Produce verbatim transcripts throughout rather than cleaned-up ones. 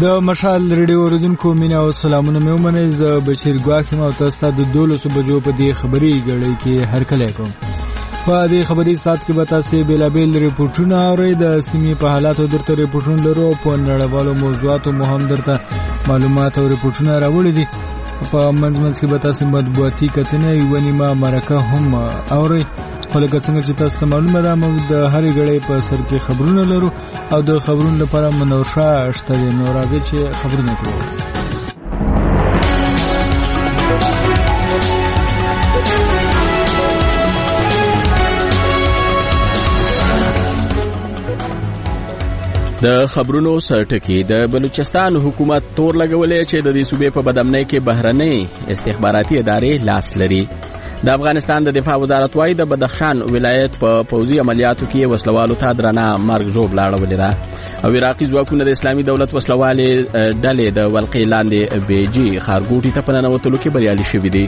د مشال ریډیو اوریدونکو مینه او سلامونه مې ومنئ. زه بشیر ګواکیم او تاسو ته د دولسو بجو په دې خبري غړي کې هرکلی کوم. په دې خبري سات کې به تاسو بیلابیل ریپورتونه اورئ. د سیمې په حالاتو درته ریپورتونه لرو، په نړیوالو موضوعاتو مو هم درته معلومات او ریپورتونه راوړي دي. په منځ منځ کې به تاسو مطبوعاتي کتنې یوه نیمه مرکه هم اورئ. خو لکه څنګه چې تاسو ته معلومه ده موږ د هرې غړۍ په سر کې خبرونه لرو او د خبرونو لپاره منورشاه شته دی. نو راځئ چې خبرونه کوو. د خبرونو سرټکی د بلوچستان حکومت تور لګولې چې د دې صوبې په بدامنۍ کې بهرنۍ استخباراتي ادارې لاس لري. د افغانستان د دفاع وزارت وايي د بدخشان ولایت په پوځي عملیاتو کې وسلوالو ته درنه مرګ ژوبله اړولې ده او عراقي ځواکونه د اسلامي دولت وسلوالې ډلې د ولقې لاندې بیجي ښارګوټي ته په ننوتلو کې بریالي شوي دي.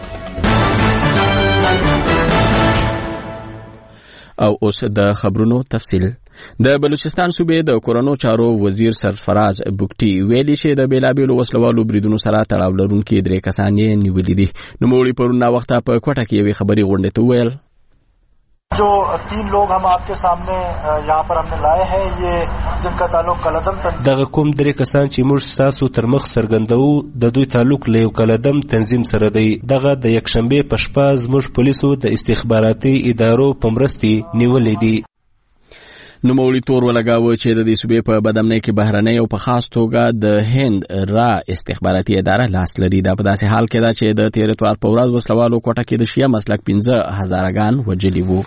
او اوس د خبرونو تفصیل. د بلوچستان صوبې د کورونو چارو وزیر سرفراز بوکټي ویلي چې د بیلابیلو وسلوالو بریدونو سره تړاو لرونکي درې کسان یې نیولي دي. نوموړي پرون ناوخته په کوټه کې یوې خبري غونډې ته وویل जो तीन लोग हम आपके सामने यहाँ पर हमने लाए हैं ये जिनका ताल्लुक कलदम तंजीम دغه کوم درې کسان چې موږ تاسو تر مخ څرګندوو د دوی تعلق له یو کلدم تنظیم سره دی. دغه د یکشنبه په شپه زموږ پولیسو د استخباراتي ادارو په مرستې نیولې دي. نوموړي تور ولګاوه چې د دې صوبې په بدامنۍ کې بهرنۍ او په خاص توګه د هند را استخباراتي اداره لاس لري. دا په داسې حال کې ده چې د تېر اتوار په ورځ وسلوالو کوټه کې د شیعه مسلک پنځه هزارګان وژلي وو.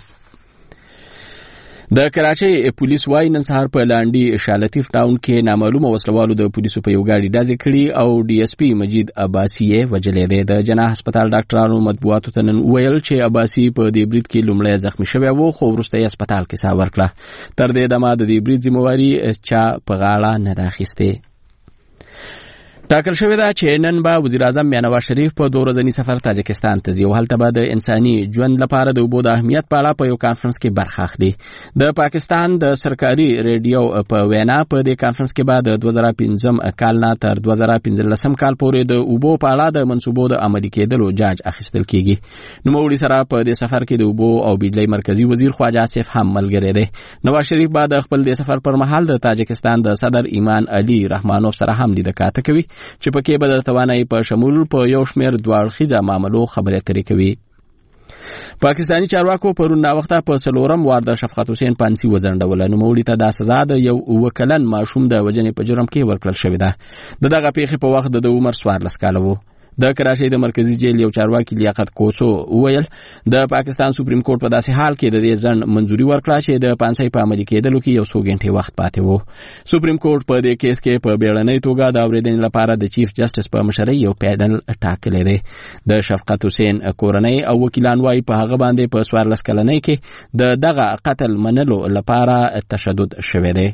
د کراچۍ پولیس وايي نن سهار په لاندي شالتیف ټاون کې نامعلومه وسلوالو د پولیسو په یو ګاډي ډزې کړي او ډي اس پي مجید عباسي یې وژلی دی. د جناح هسپتال ډاکټرانو مطبوعاتو ته نن وویل چې عباسي په دې برید کې لومړی زخمي شوی و خو وروسته یې هسپتال کې ساه ورکړه. تر دې دمه د دې برید ذمهواري چا په غاړه نه ده اخیستې. ټاکل شوې ده چې نن به وزیر اعظم میاں نواز شریف په دوه ورځني سفر تاجکستان ته ځي او هلته به د انساني ژوند لپاره د اوبو د اهمیت په اړه په یو کانفرنس کې برخه اخلي. د پاکستان د سرکاري ریډیو په وینا په دې کانفرنس کې به د دوه زره پنځم کال نه تر دوه زره پنځلسم کال پورې د اوبو په اړه د منصوبو د عملي کېدلو جاج اخیستل کیږي. نوموړي سره په دې سفر کې د اوبو او بجلی مرکزی وزیر خواجه آصف هم ملګری دی. نواز شریف به د خپل د سفر پر مهال د تاجکستان د صدر ایمان علي رحمانوف سره هم لیدنه کوي چې پکې به د توانایي په شمول په یو شمېر دواړخیزه معاملو خبرې اترې کوي. پاکستاني چارواکو پرون ناوخته په څلورم وار د شفقت حسین پانسي وځنډوله. نوموړي ته دا سزا د یو اووه کلن ماشوم د وژنې په جرم کې ورکړل شوې ده. د دغه پیښې په وخت د عمر څوارلس کاله و. د کراچۍ د مرکزی جیل یو چارواکي لیاقت کوسو ویل د پاکستان سپریم کورټ په داسې حال کې د دې ځنډ منځوري ورکړه چې د پانسي په عملي کېدلو کې یو څو غنټې وخت پاتې و. سپریم کورټ په دې کیس کې په بیړنۍ توګه د اورېدنې لپاره د چیف جسټس په مشرۍ یو پینل ټاکلی دی. د شفقت حسین کورنۍ او وکیلان وايي په هغه باندې په څوارلس کلنۍ کې د دغه قتل منلو لپاره تشدد شوی دی.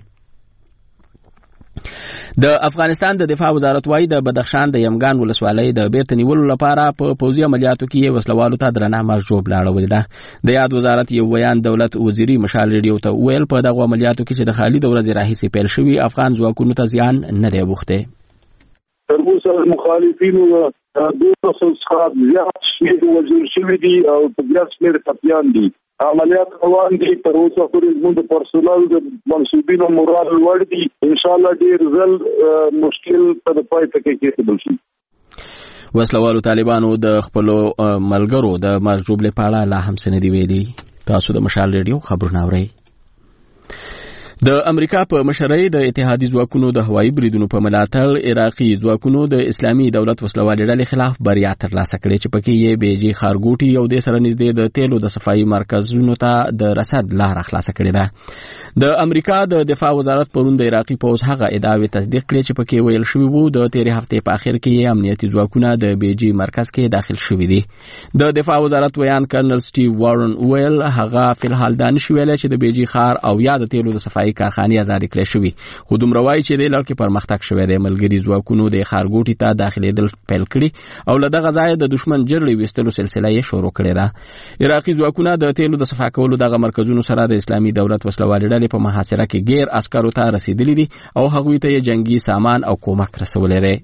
د افغانستان د دفاع وزارت وايي د بدخشان د یمګان ولسوالۍ د بیرته نیولو لپاره په پوځي عملیاتو کې وسلوالو ته درنه مرګ ژوبله اړولې ده. د یاد وزارت یو بیان دولت وزیري مشال ریډیو ته ویل په دغه عملیاتو کې چې د خالي د ورځې راهیسې پیل شوي افغان ځواکونو ته زیان نه دی اوښتی. تر اوسه مخالفینو دوه سوه څخه زیات شمېر وژل شوي دي او په زیات شمېر ټپیان دي. عملیات روان دي. تر اوسه پورې زموږ د پرسونل د منصوبینو مورال لوړ دي. انشاءالله ډېر ژر مشکل په پای ته کېدلی شي. وسلوالو طالبانو د خپلو ملګرو د مرګ ژوبلې په اړه لا هم څه نه دي ویلي. تاسو د مشال ریډیو خبرونه اورئ. د امریکا په مشرۍ د اتحادي ځواکونو د هوایي بریدونو په ملاتړ عراقي ځواکونو د اسلامي دولت وسلوالې ډلې خلاف بریا ترلاسه کړې چې پکې یې بیجي ښارګوټي او د سره نږدې د تیلو د صفایي مرکزونو ته د رسد لاره خلاصه کړې ده. د امریکا د دفاع وزارت پرون د عراقي پوځ هغه ادعاوې تصدیق کړې چې پکې ویل شوي وو د تېرې هفتې په اخر کې امنیتي ځواکونه د بیجي مرکز کې داخل شوي دي. د دفاع وزارت ویان کرنل سټیو وارن ویل هغه فی الحال دا نشي ویلی چې د بیجي ښار او یا د تیلو د صفایي درې کارخانې آزاد کړې شوې خو دومره وایي چې د لړ کې پرمختګ شوی دی ملګري ځواکونو د ښارګوټي ته داخلېدل پیل کړي او له دغه ځایه د دښمن جرړې ویستلو سلسله یې شروع کړې ده عراقي ځواکونه د تیلو د صفا کولو دغه مرکزونو سره د اسلامي دولت وسلوالې ډلې په محاصره کې غیر عسکرو ته رسیدلي دي او هغوی ته یې جنگي سامان او کومک رسولی دی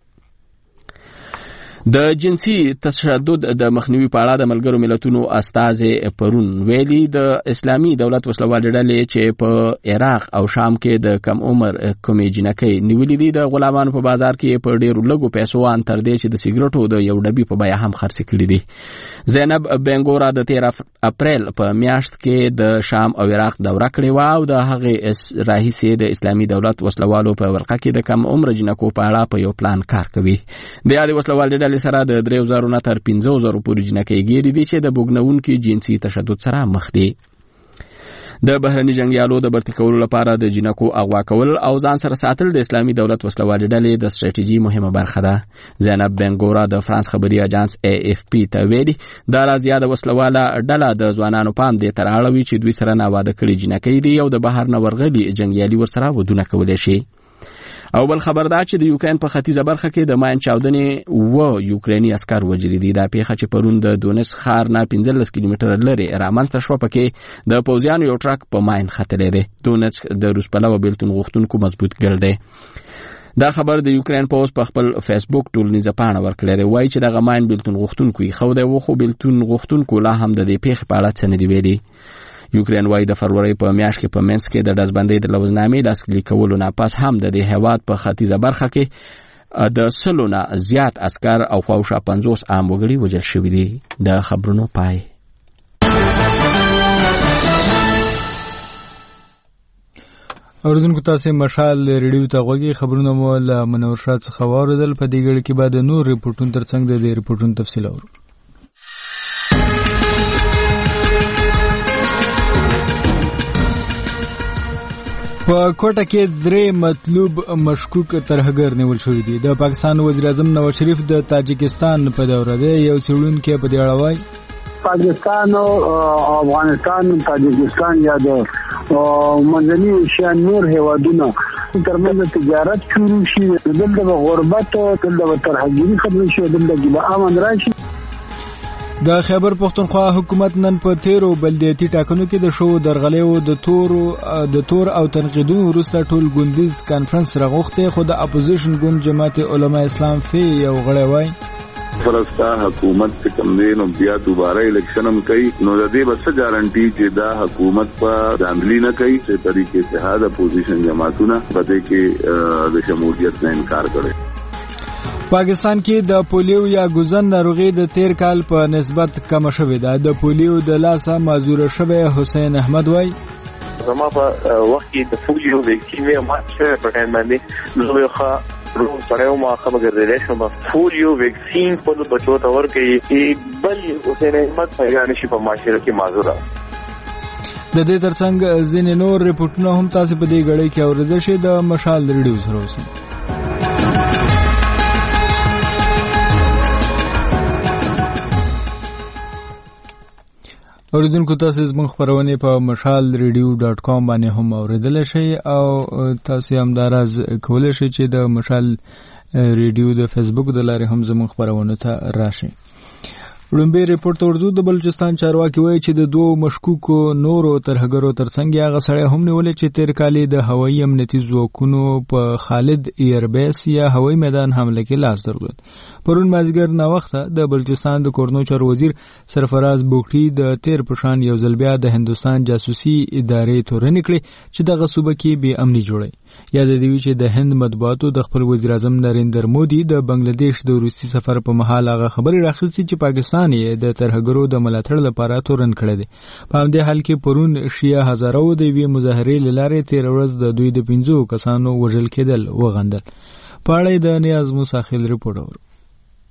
د جنسي تشدد د مخنیوي په اړه د ملګرو ملتونو استازي پرون ویلي د اسلامي دولت وسلوالې ډلې چې په عراق او شام کې د کم عمر کومې جنکۍ نیولې دي د غلامانو په بازار کې په ډېرو لږو پیسو ان تر دې چې د سیګریټو د یو ډبي په بیه هم خرڅ کړي دي زینب بنګورا د تیر اپریل په میاشت کې د شام او عراق دوره کړې و او د هغې راهیسې د اسلامي دولت وسلوالو په ورقه کې د کم عمر جنکو په اړه په یو پلان کار کوي د یادې وسلوالې سره د درې زره نه تر پنځه زره پورې جنکۍ ګیرې دي چې د بوګنونکي جنسي تشدد سره مخ دي د بهرني جنگیالو د برتی کولو لپاره د جنکو اغوا کول او ځان سره ساتل د اسلامي دولت وسلوالې ډلې د ستراتیژي مهمه برخه ده زینب بنګورا د فرانس خبري اژانس ای اف پی ته ویلي دا راز یاد وسلواله ډله د ځوانانو پام دې تر اړوي چې دوی سره ناواده کړي جنکۍ دي او د بهر نه ورغلي جنگیالي ورسره ودونه کولای شي او بل خبر دا چې د یوکرين په ختیځه برخه کې د ماین چاودنې و یوکرینی عسكر وژلي دي دا پیښه چې پرون د دونس ښار نه پنځلس کیلومتره لري رامنځته شوه پکې د پوځیانو یو ټرک په ماین ختلې دی دونس د روس پلوه بیلتون غوښتونکو مضبوط ګل دی دا خبر د یوکرين پوز په خپل فیسبوک ټولنیزه پاڼه ورکړې دی وایي چې دغه ماین بیلتون غوښتونکو یې خو دی و خو بیلتون غوښتونکو لا هم د دې پیښې په اړه څه نه دی ویلي یوکرين وايي د فروری په میاشت کې په منځ کې د دزبندۍ د لوزنامې لاسلیک کولو نه پس هم د دې هیواد په ختیځه برخه کې د سلو نه زیات عسكر او خواوشا پنځوس عام وګړي وژل شوي دي د خبرونو پای اوردونکو تاسو مشال ریډیو ته غوږی خبرونه مو له منور شاه څخه واوریدل په دې غړي کې بعد نور ریپورتونو ترڅنګ د دې ریپورتونو تفصیل اورو په کوټه کې درې مطلوب مشکوک ترهګر نیول شوی دي د پاکستان وزیر اعظم نواز شریف د تاجکستان په دوره دی یو څېړونکی په دې اړه وایي پاکستان او افغانستان تاجکستان یا د منځني ایشیا نور هیوادونه ترمنځ تجارت شروع شي دلته غربت دلته ترهګري ختم شي دلته امن راشي د خیبر پختونخوا حکومت نن په تیرو بلدیاتي ټاکنو کې د شو درغلیو د تور د تور او تنقیدونو وروسته ټول ګوندیز کانفرنس راغوښته خو د اپوزیشن ګوند جماعت علماء اسلام فی یو غړی وای فرستا حکومت څخه کم دی نو بیا دوباره الیکشن هم کوي نو د دې بس ګارانټي چې دا حکومت په ځانګړي نه کوي چې طریقې ته د اپوزیشن جماعتونه په دې کې د شمولیت نه انکار کوي پاکستان کې د پولیو یا ګوزن ناروغي د تیر کال په نسبت کم شوې ده د پولیو د لاسه معذور شوی حسین احمد وای زما په وخت کې د پولیو ویکسین یې ماته په ټایم باندې نو یو ښه روغ سړی وم هغه به ګرځېدلی شم پولیو ویکسین خپلو بچو ته ورکوي چې بل حسین احمد پیدا نه شي په معاشره کې معذوره د دې ترڅنګ ځینې نور ریپورټونه هم تاسو په دې غړي کې اورېدلی شئ د مشال ریډیو سره اوسئ اوریدونکو تاسو زموږ خبرونه په مشال ریډیو ډاټ کام باندې هم اوریدل شئ او تاسو هم دراز کولای شئ چې د مشال ریډیو د فیسبوک د لارې هم زموږ خبرونه ته راشئ لومبي ریپورت اردو د بلوچستان چارواکي وایي چې د دوه مشکوکو نورو ترهګرو ترڅنګ هغه سړی هم نیولې چې تیر کال د هوایي امنیتي ځواکونو په خالد ایربیس یا هوایي میدان حمله کې لاس درلود پرون مازیګر نه وخته د بلوچستان د کورنو چارو وزیر سرفراز بوکټي د تیر پشان یو ځل بیا د هندستان جاسوسي ادارې تورن کړي چې دغه صوبه کې بې امني جوړي یا د دې چې د هند مطبوعاتو د خپل وزیر اعظم نریندر مودي د بنگلاديش د روسي سفر په مهال هغه خبري راخستي چې پاکستان یې د ترهګرو د ملاتړ لپاره تورن کړی دی په همدې حال کې پرون شیعه هزارو د وی مظاهرې لاره تیر ورځ د دوی د پنځو کسانو وژل کېدل وغندل په اړه د نیاز موسی خیل ریپورت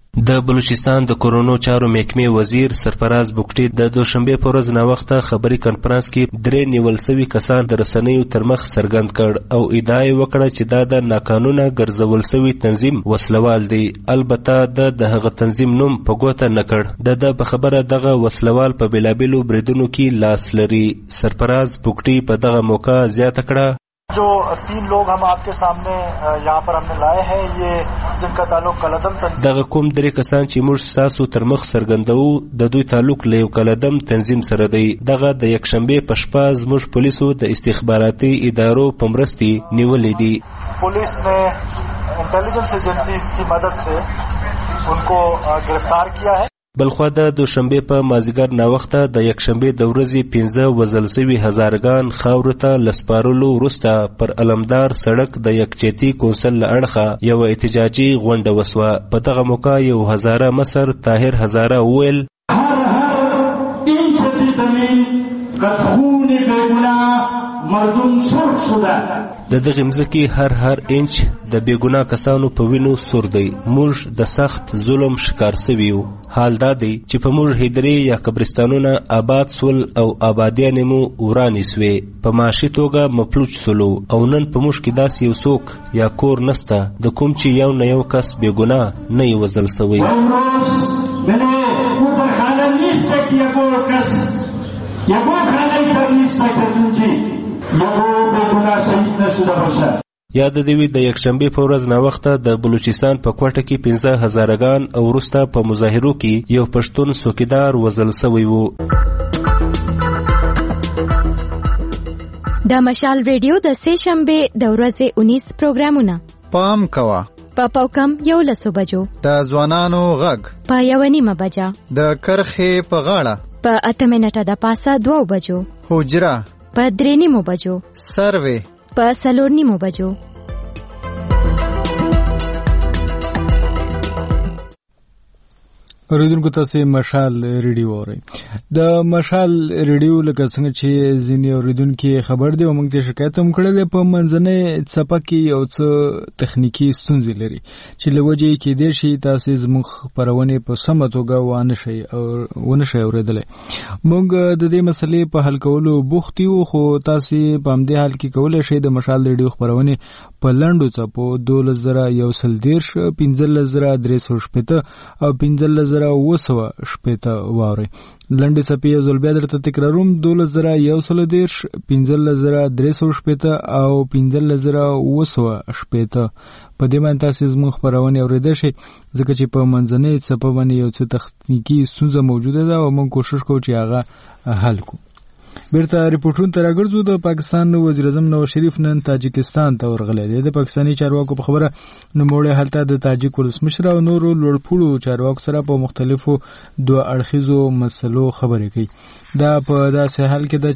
د بلوچستان د کورونو چارو محکمې وزیر سرفراز بوکټي د دوشنبه په ورځ ناوخته خبري کانفرنس کې درې نیول شوي کسان د رسنیو تر مخ څرګند کړ او ادعا یې وکړه چې دا د ناقانونه ګرځول شوي تنظیم وسلوال دی. البته د د هغه تنظیم نوم په ګوته نه کړ. د د په خبره دغه وسلوال په بېلابېلو بریدونو کې لاس لري. سرفراز بوکټي په دغه موقع زیاته کړه जो तीन लोग हम आपके सामने यहाँ पर हमने लाए हैं ये जिनका ताल्लुक कलदम तंजीम دغه کوم درې کسان چې موږ ستاسو تر مخ څرګندوو د دوی تعلق له یو کلدم تنظیم سره دی. دغه د یکشنبه په شپه زموږ پولیسو د استخباراتي ادارو په مرستې نیولې دي. पुलिस ने इंटेलिजेंस एजेंसीज की मदद से उनको गिरफ्तार किया है. بلخوا د دوشنبه په مازیګر ناوخته د یکشنبه د ورځې پنځه وزل شوي هزارګان خاورو ته لسپارلو وروسته پر علمدار سړک د یکچیتي کونسل له اړخه یو احتجاجي غونډه وسوه. په دغه موقع یو هزاره مصر طاهر هزاره وویل هر هر اینچ زمین قد خون بیگناه مردم سرخ شده. د دغه مځکې هر هر انچ د بېګناه کسانو په وینو سور دی. موږ د سخت ظلم شکار سوي یو. حال دا دی چې په موږ هدرې یا قبرستانونه آباد سول او آبادیانې مو ورانې سوې. په معاشي توګه مفلوج سولو او نن په موږ کې داسې یو څوک یا کور نسته د کوم چې یو نه یو کس بېګناه نه یې وژل سوی. یاد دی وی د یکشنبه په ورځ ناوخته د بلوچستان په کوټه کې پنځه هزارګان او وروسته په مظاهرو کې یو پښتون څوکیدار وژل شوی وو. د مشال ریډیو د سه شنبه د ورځې انیس پروګرامونه پام کوا په پاوکم یو لسو بجو د ځوانانو غږ په یو نیمه بجا د کرخې په غاړه په اته منټه د پاسه دوه بجو حجره په درې نیمو بجو سروې په څلور نیمو بجو. اوریدونکو تاسو مشال ریډیو اورئ. د مشال ریډیو لکه څنګه چې ځینې اوریدونکو خبر دی او موږ ته شکایت هم کړل په منځنۍ څپه کې یو څه تخنیکی ستونزې لري چې لوجه کې د شي تاسو زموږ خبرونه په سمه توګه وانه شي او ونه شي اوریدل. موږ د دې مسلې په حل کولو بوخت یو خو تاسو په همدې حال کې کولای شئ د مشال ریډیو خبرونه په لنډو څپو دولس زره یو سل دیرش پنځلس زره درې سوه شپېته او پنځلس زره اوه سوه شپېته واورئ. لنډې څپې یو ځل بیا درته تکراروم دولس زره یو سل دیرش پنځلس زره درې سوه شپېته او پنځلس زره اوه سوه شپېته. په دې باندې تاسو زموږ خپرونې اورېدای شئ ځکه چې په منځنۍ څپه باندې یو څه تخنیکي ستونزه موجوده ده او موږ کوشش کوو چې هغه حل کړو. بیرته ریپورټونو ته راګرځو. د پاکستان وزیر اعظم نواز شریف نن تاجکستان ته ورغلی دی. د پاکستاني چارواکو په خبره نوموړی هلته د تاجک ولسمشر او نورو لوړپوړو چارواکو سره په مختلفو دوه اړخیزو مسلو خبرې کوي. دا په داسې حال کې ده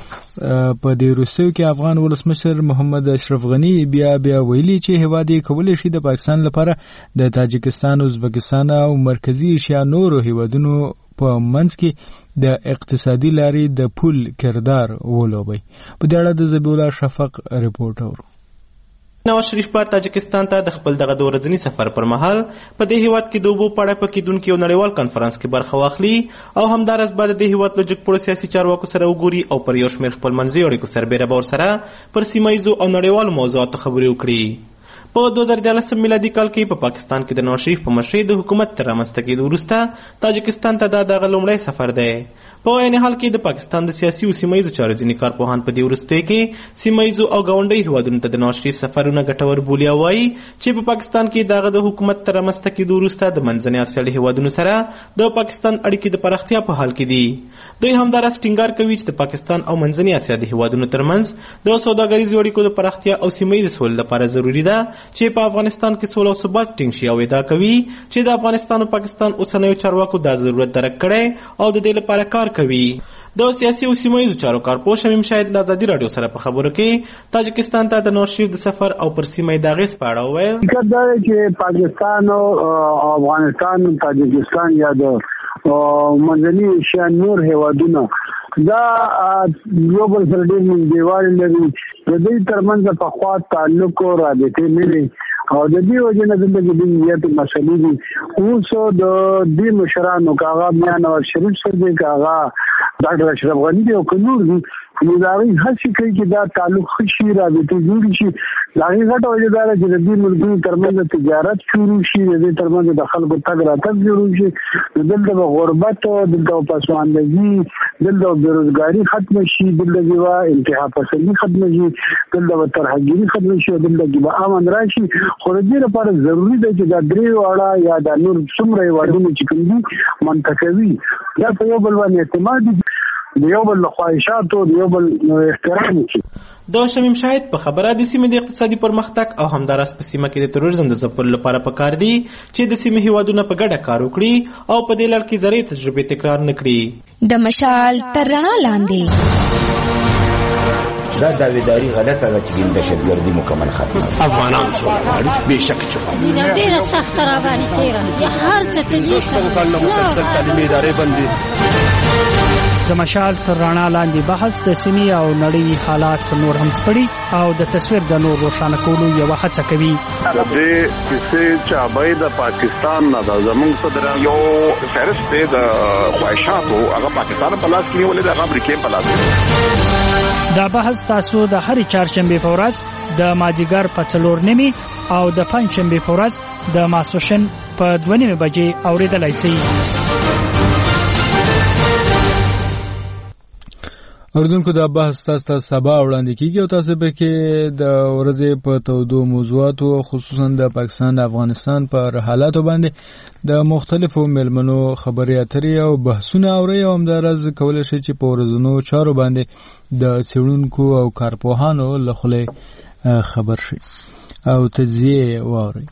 چې په دې وروستیو کې افغان ولسمشر محمد اشرف غني بیا بیا ویلي چې هیواد یې کولی شي د پاکستان لپاره د تاجکستان، ازبکستان او مرکزي ایشیا نورو هیوادونو په منځ کې د اقتصادي لارې د پول کردار ولوبي. په دې اړه د ذبیح شفق رپورټ اورو. نواز شریف په تاجکستان ته د خپل دغه ورځني سفر پر مهال په دې هیواد کې د اوبو په اړه پکېدونکي یو نړیوال کنفرانس کې برخه واخلي او همداراز به د دې هیواد له جګپوړو سیاسي چارواکو سره وګوري او پر یو شمېر خپلمنځي اړیکو سربیره به ورسره پر سیمه ییزو او نړیوالو موضوعاتو خبرې وکړي. په دوه زره دیارلسم میلادي کال کې په پاکستان کې د نواز شریف په مشرۍ د حکومت تر رامنځته کېدو وروسته تاجکستان ته دا دغه لومړی سفر دی. په عین حال کې د پاکستان د سیاسي او سیمه ییزو چارو ځینې کارپوهان په دې وروستیو کې سیمه ییزو او ګاونډیو هیوادونو ته د نواز شریف سفرونه ګټور بولي او وایي چې په پاکستان کې دغه د حکومت تر رامنځته کېدو وروسته د منځنۍ اسیا هیوادونو سره د پاکستان اړیکې د پراختیا په حال کې دي. دوی همداراز ټینګار کوي چې د پاکستان او منځنۍ اسیا د هیوادونو ترمنځ د سوداګریزو اړیکو د پراختیا او سیمه ییزې سولې لپاره ضروري ده چې په افغانستان کې سوله او ثبات ټینګ شي او ادعا کوي چې د افغانستان او پاکستان اوسنیو چارواکو دا ضرورت درک کړی او د دې لپاره کار کوي. د سیاسي او سیمه ییزو چارو کارپوه شمیم شاهد له ازادي راډیو سره په خبرو کې تاجکستان ته د نواز شریف د سفر او پر سیمه یې د اغېز په اړه وویل. حقیقت دا دی چې پاکستان او افغانستان، تاجکستان یا د منځني ایشیا نور هیوادونه دا یو بل سره ډېر نږدېوالی لري. د دوی ترمنځ پخوا تعلق او رابطې نه وې او د دې وجه نه د دې مسلې دي اوس د دې مشرانو کاغه بیا نواز شریف سره دی کاغه ډاکټر اشرف غنی دی او کنور دي نو دا غي هڅه کوي چې دا تعلق خشي رابطه جوړ شي دا غي غټ وجه دا چې د دې ملکونو ترمنځ تجارت شروع شي د دې ترمنځ د خلکو تګ راتګ جوړ شي دلته غربت دلته پسماندګي دلته بیروزګاری ختم شي دلته وا انتها پسندي ختم شي دلته ترهګری ختم شي دلته به امن راشي خو دې لپاره ضروری ده چې دا درې واړه یا د نور څومره واړو چې کوم دي منتخبي دا په یو بل باندې اعتماد د یو بل خواهشات او د یو بل احترام وکړي. د شمیم شاهد په خبره د سیمې د اقتصادي پرمختګ او همدارس په سیمه کې د تروریزم د ځپلو لپاره پکار دي چې د سیمې هیوادونه په ګډه کار وکړي او په دې لړ کې زړې تجربې تکرار نه کړي. د مشال تر رڼا لاندې دا داویداری غلطه ده چې د دهشتګردي مکمل ختمه افغانان څو به شک چوکا ډیره سخت را باندې تیره هر څه ته دې په مسلسل تعلیمي ادارې باندې د مشال تر رڼا لاندې بحث د سیمې او نړۍ حالات نور هم سپړي او د تصویر د نور روښانه کولو یو هڅه کوي. د دې کیسې چې ابای د پاکستان نه د زمونږ صدر یو فهرست دی د خواهشاتو هغه پاکستان په لاس کې نیولې د امریکا په لاس کې. دا بحث تاسو د هرې چهارشنبې په ورځ د مازدیګر په څلور نیمې او د پنجشنبې په ورځ د ماسپښین په دوه نیمې بجې اورېدلی شئ. اوردونکو دا بحث تاسو ته سبا وړاندې کیږي او تاسو به کې د ورځې په تودو موضوعاتو خصوصا د پاکستان د افغانستان پر حالاتو باندې د مختلفو ملمنو خبرې اترې او بحثونه اوري او همدارز کولای شي چې په ورځونو چارو باندې د څېړونکو او کارپوهانو له خولې خبر شي او تجزیه واوري.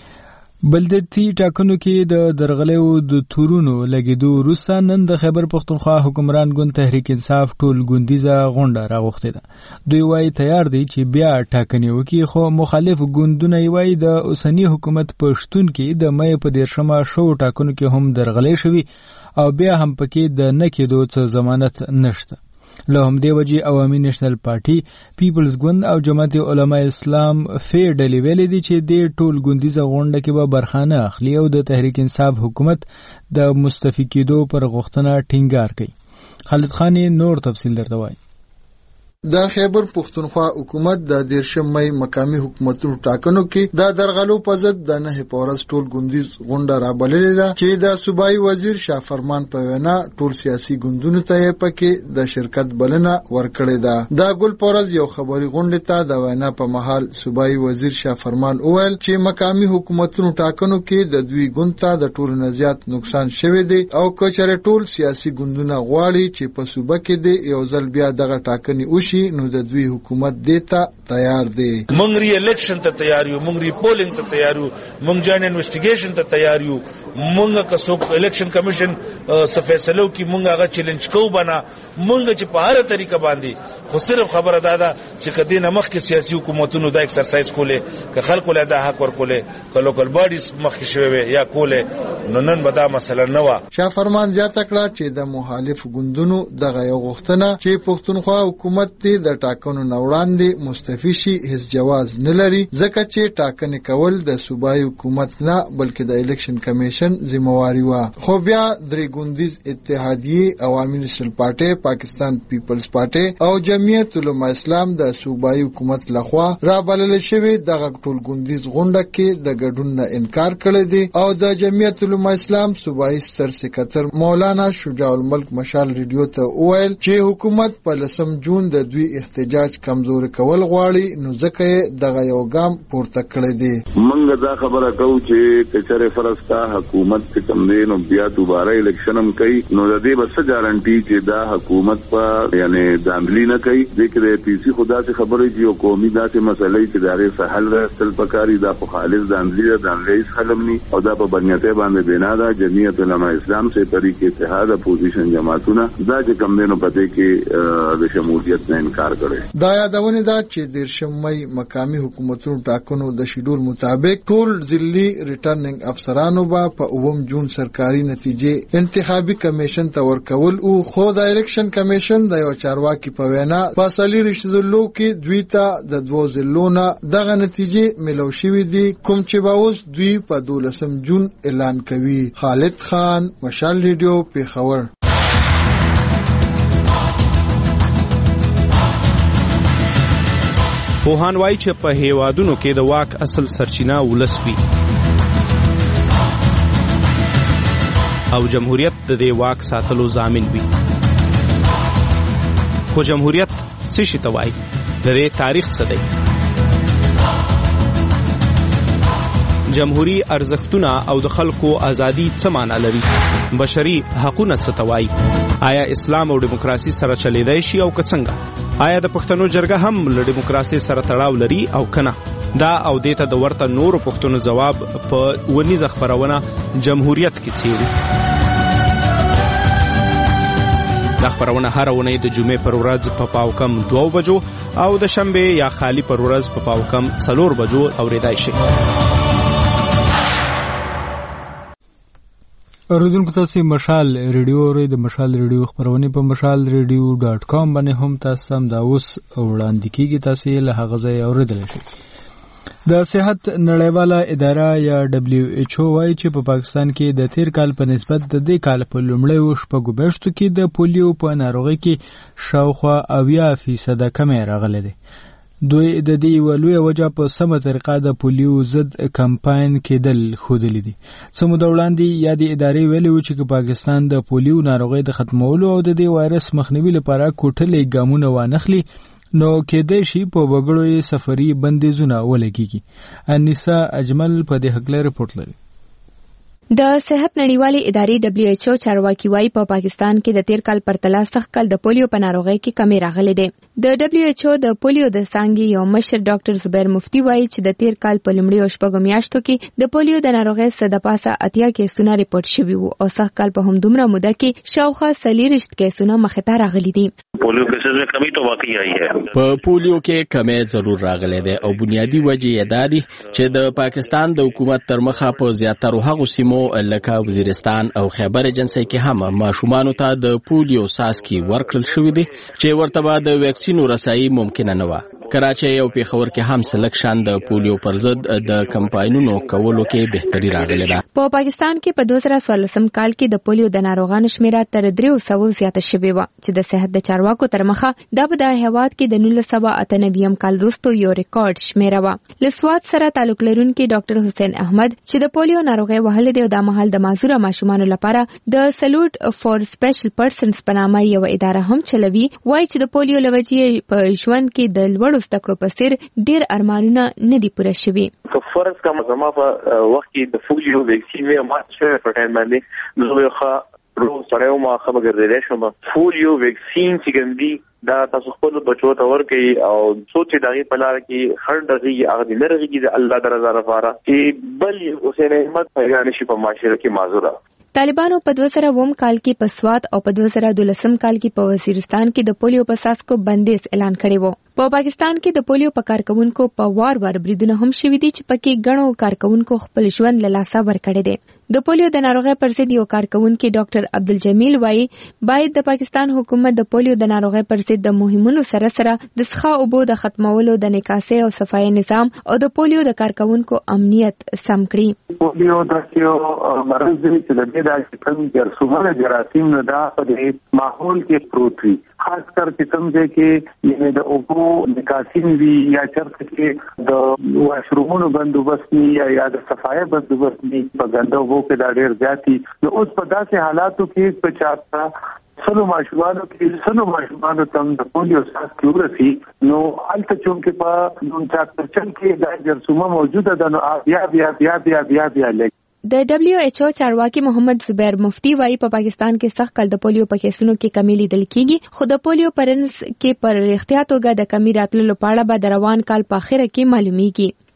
بلدتي ټاکنو کې د درغلیو د تورونو لګیدو وروسته نن د خیبر پښتونخوا حکمران ګوند تحریک انصاف ټول ګوندیزه غونډه راغوښتې ده. دوی وایي تیار دي چې بیا ټاکنې وکړي خو مخالف ګوندونه یې وایي د اوسني حکومت په شتون کې د مې په دیرشمه شو ټاکنو کې هم درغلۍ شوي او بیا هم پکې د نه کېدو څه ضمانت نشته. له همدې وجې عوامي نیشنل پارټي پیپلز ګوند او جماعت علماء اسلام فی ډلې ویلې دي چې د ټول ګوندیزه غونډه کې به برخه نه اخلي او د تحریک انصاف حکومت د مستفی کېدو پر غوښتنه ټینګار کوي. خالد خان نور تفصیل درته وایي. د خیبر پښتونخوا حکومت د دیرشم مې مقامی حکومتونو ټاکنو کې د درغلو په ضد د نه پورس ټول ګوندیز غونډه رابللې ده چې د صوبایي وزیر شاه فرمان په وینا ټول سیاسي ګوندونو ته پکې د شرکت بلنه ورکړې ده. د ګل پورز یو خبري غونډه ته د وینا په محل صوبایي وزیر شاه فرمان وویل چې مقامی حکومتونو ټاکنو کې د دوی ګوند ته د ټولو نه زیات نقصان شوی دی او کچره ټول سیاسي ګوندونه غواړي چې په صوبه کې د یو ځل بیا دغه ټاکنې وشي نو د دوی حکومت دیتا تیار دی. مونږ ری الیکشن ته تیار یو، مونږ ری پولینګ ته تیار یو، مونږ جاین انویسټیګیشن ته تیار یو، مونږ که څوک الیکشن کمیشن څه فیصلو کې مونږ هغه چیلنج کوو بنا مونږ چې په هر طریقه باندې خو صرف خبره ده چې کدی نه مخکې سیاسي حکومتونو دا ایکسرسایز کولې که خلکو له دا حق ورکولې که لوکل باډیز مخکې شوی یا کولې نو نن به دا مسله نه وه. شاه فرمان زیاته کړه چې د مخالف ګوندونو دغه یو غوښتنه چې پښتونخوا حکومت د ټاکنو نه وړاندې مستفی شي هیڅ جواز نه لري ځکه چې ټاکنې کول د صوبایي حکومت نه بلکې د الیکشن کمیشن ذمہواری و. خو بیا درې ګوندیز اتحادیه عوامي نیشنل پارټي پاکستان پیپلز پارټي او جمعیت علماء اسلام د صوبایي حکومت لخوا را بلل شوی دغه ټول ګوندیز غونډه کې د ګډون نه انکار کړی دی او د جمعیت علماء اسلام صوبایي سر سکرټر مولانا شجاع الملک مشال ریډیو ته وویل چې حکومت په لسم جون د دوی احتجاج کمزور کول غواړي نو ځکه دغه یو ګام پورته کړی دی. منګه دا خبره کوو چې کچره فرستا حکومت کم دی نو بیا دوباره الیکشن هم کوي نو د دې بس ګارانټي چې دا حکومت په یعنی داملی نه کوي ذکر پی سی خدا سے خبرې چې یو قومي داسې مسلې چې دغه سهل راستل پکاري دا په خالص داملی دا رئیس خلمني او دا په بنیته باندې بنا دا جمعیت علماء اسلام سے طریق اتحاد اپوزیشن جماعتونه دا چې کم دی نو پته کې د شمولیت نه نه انکار کړی. دا یادونه ده چې دیرشم مئی مقامي حکومتونو ټاکنو د شیډول مطابق ټول ځلي ریټرننګ افسرانو به په اووم جون سرکاري نتیجې انتخابي کمیشن ته ورکول او خو د الیکشن کمیشن د یو چارواکي په وینا په اصلي رشته‌الو کې دوی ته د دوو ځلونو دغه نتیجې ملو شوې دي کوم چې به اوس دوی په دولسم جون اعلان کوي. خالد خان، مشال ریډیو، پیښور. پوهان وایي چې په هیوادونو کې د واک اصل سرچینه ولس وي او جمهوریت د دې واک ساتلو ضامن وي. خو جمهوریت څه شي ته وایي؟ د دې تاریخ څه دی؟ جمهوری ارزښتونه او د خلکو ازادي څه معنا لري؟ بشري حقوقونه څه ته وایي؟ آیا اسلام او دیموکراسي سره چلیدای شي او که څنګه؟ آیا د پښتنو جرګه هم له دیموکراسي سره تړاو لري او کنه؟ دا او دیته د ورته نورو پښتنو جواب په ونیزه خبرونه جمهوریت کې څیړي. دا خبرونه هر اونۍ د جمعې پر ورځ په پاو کم دوه بجو او د شنبه یا خالی پر ورځ په پاو کم څلور بجو اوریدای شي. اوریدونکو تاسو مشال ریډیو اورئ. د مشال ریډیو خبرونه په مشال ریډیو ډاټ کام باندې هم تاسو هم دا اوس وړاندې کیږي. تاسو له هغه ځای اوریدل شئ. د صحت نړیواله اداره یا دبليو ایچ او وايي چې په پاکستان کې د تیر کال په نسبت د دې کال په لومړیو شپږو میاشتو کې د پولیو په ناروغۍ کې شاوخوا اویا فیصد کمی راغلی دی. دوی د دې یوه لویه وجه په سمه طریقه د پولیو ضد کمپاین کېدل ښودلي دي. څه موده وړاندې یادې ادارې ویلي وو چې پاکستان د پولیو ناروغۍ د ختمولو او د دې وایرس مخنیوي لپاره کوټلې ګامونه وانخلي نو کېدای شي په وګړو یې سفري بندیزونه ولګېږي. انیسا اجمل په دې هکله رپورټ لري. د صحت نړیوالې ادارې دبليو ایچ او چارواکي وايي په پاکستان کې د تیر کال پرتله سخت کال د پولیو په ناروغۍ کې کمی راغلی دی. د دبليو ایچ او د پولیو د څانګې یو مشر ډاکټر زبیر مفتی وايي چې د تیر کال په لومړیو شپږو میاشتو کې د پولیو د ناروغۍ څخه د پاسه اتیا کیسونه ریپورټ شوي وو او سخت کال په همدومره موده کې شاوخوا څلېرویشت کیسونه مخې ته راغلي دي. پولیو کیسز میں کمی تو واقعي آئی ہے. په پولیو کې کمی ضرور راغلی دی او بنیادی وجه یې دا دی چې د پاکستان د حکومت تر مخه په زیاترو هغو سیمو لکه وزیرستان او خیبر ایجنسي کې هم ماشومانو ته د پولیو څاڅکي ورکړل شوي دي چې ورته به د ویکسینو رسایي ممکنه نه وه. کراچۍ او پیښور کې هم سلکشن د پولیو پر ضد د کمپاینونو کولو کې بهتري راغلې ده. په پاکستان کې په دوه زره څوارلسم کال کې د پولیو د ناروغانو شمیره تر درې سوه زیاته شوې وه چې د صحت د چارواکو تر مخه دا په د هیواد کې د نولس سوه اته نوي کال وروسته یو ریکارډ شمیره وه. له سوات سره تعلق لرونکي ډاکټر حسین احمد چې د پولیو ناروغي وهلې دی او د مهال د معذوره ماشومانو لپاره د سلوټ فور سپیشل پرسنز په نامه یو اداره هم چلوي، وایي چې د پولیو له وجې په ژوند کې د لوړو زده کړو په څیر ډېر ارمانونه نه دي پوره شوي. که فرض کوم زما په وخت کې د پولیو ویکسین مې مات شوی په ټایم باندې نو یو ښه روغ سړی وم، ښه به ګرځېدی شم. پولیو ویکسین چې کوم دي دا تاسو خپل بچو ته ورکوي او څوک چې د هغې په لاره کې خړ ډغېږي هغه دې نه رغېږي د الله د رضا لپاره چې بل حسین احمد پیدا نه شي په معاشره کې معذوره. طالبانو په دوه زره اووم کال کې په سوات او په دوه زره دولسم کال کې په وزیرستان کې د پولیو په څاڅکو بندیز اعلان کړی وو. په پاکستان کې د پولیو په کارکونکو په وار وار بریدونه هم شوي دي چې پکې ګڼو کارکونکو خپل ژوند له لاسه ورکړی دی. د پولیو د ناروغۍ پر ضد یو کارکونکي ډاکټر عبدالجمیل وایي باید د پاکستان حکومت د پولیو د ناروغۍ پر ضد د مهمونو سره سره د څښاک اوبو د ختمولو، د نکاسۍ او صفایي نظام او د پولیو د کارکونکو امنیت سم کړي. پولیو د یو مرض دی چې د دې د کوم جرثومه جراثیم نه دا په ماحول کې پروت وي، خاص کر چې کوم ځای کې یعنې د اوبو نکاسي وي یا چېرته کې د واشرومونو بندوبست وي یا د صفایي بندوبست وي په ګنده اوبو کې دا ډېر زیات وي. نو اوس په داسې حالاتو کې په چاته سلو ماشومانو کې سلو ماشومانو ته د پولیو څاڅکي ورسي نو هلته چونکې په چاپرچل کې دا جرثومه موجوده ده نو بیا بیا بیا بیا بیا بیا لګي. د دبليو ایچ او چارواکي محمد زبیر مفتی وايي په پاکستان کې سخت کال د پولیو په کیسونو کې کمی لیدل کیږي، خو د پولیو پرنس کې پر احتیاط توګه د کمی راتللو په اړه به د روان کال په اخره کې معلومیږي.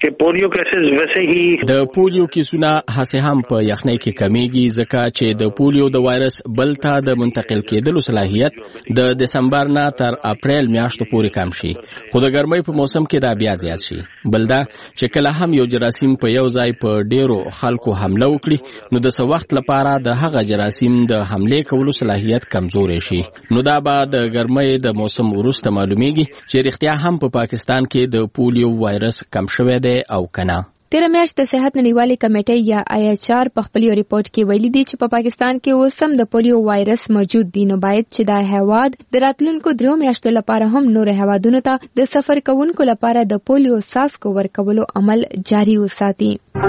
कि पोलियो केसेस वैसे ही د پولیو کیسونه هڅه هم په یخنۍ کې کمیږي ځکه چې د پولیو د وایرس بل ته د منتقل کېدلو صلاحیت د دسمبر نه تر اپریل میاشتو پورې کم شي خو د ګرمۍ په موسم کې دا بیا زیات شي بل دا چې کله هم یو جراثیم په یو ځای په ډیرو خلکو حمله وکړي نو د څه وخت لپاره د هغه جراثیم د حمله کولو صلاحیت کمزوري شي نو دا به د ګرمۍ د موسم وروسته معلومیږي چې رښتیا هم په پاکستان کې د پولیو وایرس کم شوی دی او کنه تیر میاشت د صحت نړیوالې کمیټې یا آی ایچ آر په خپل یو ریپورت کې ویلي دي چې په پاکستان کې اوس هم د پولیو وایرس موجود دی نو باید چې دا هیواد د راتلونکو درو میاشتو لپاره هم نور هیوادونو ته د سفر کوونکو لپاره د پولیو څاڅکو ورکولو عمل جاري وساتي.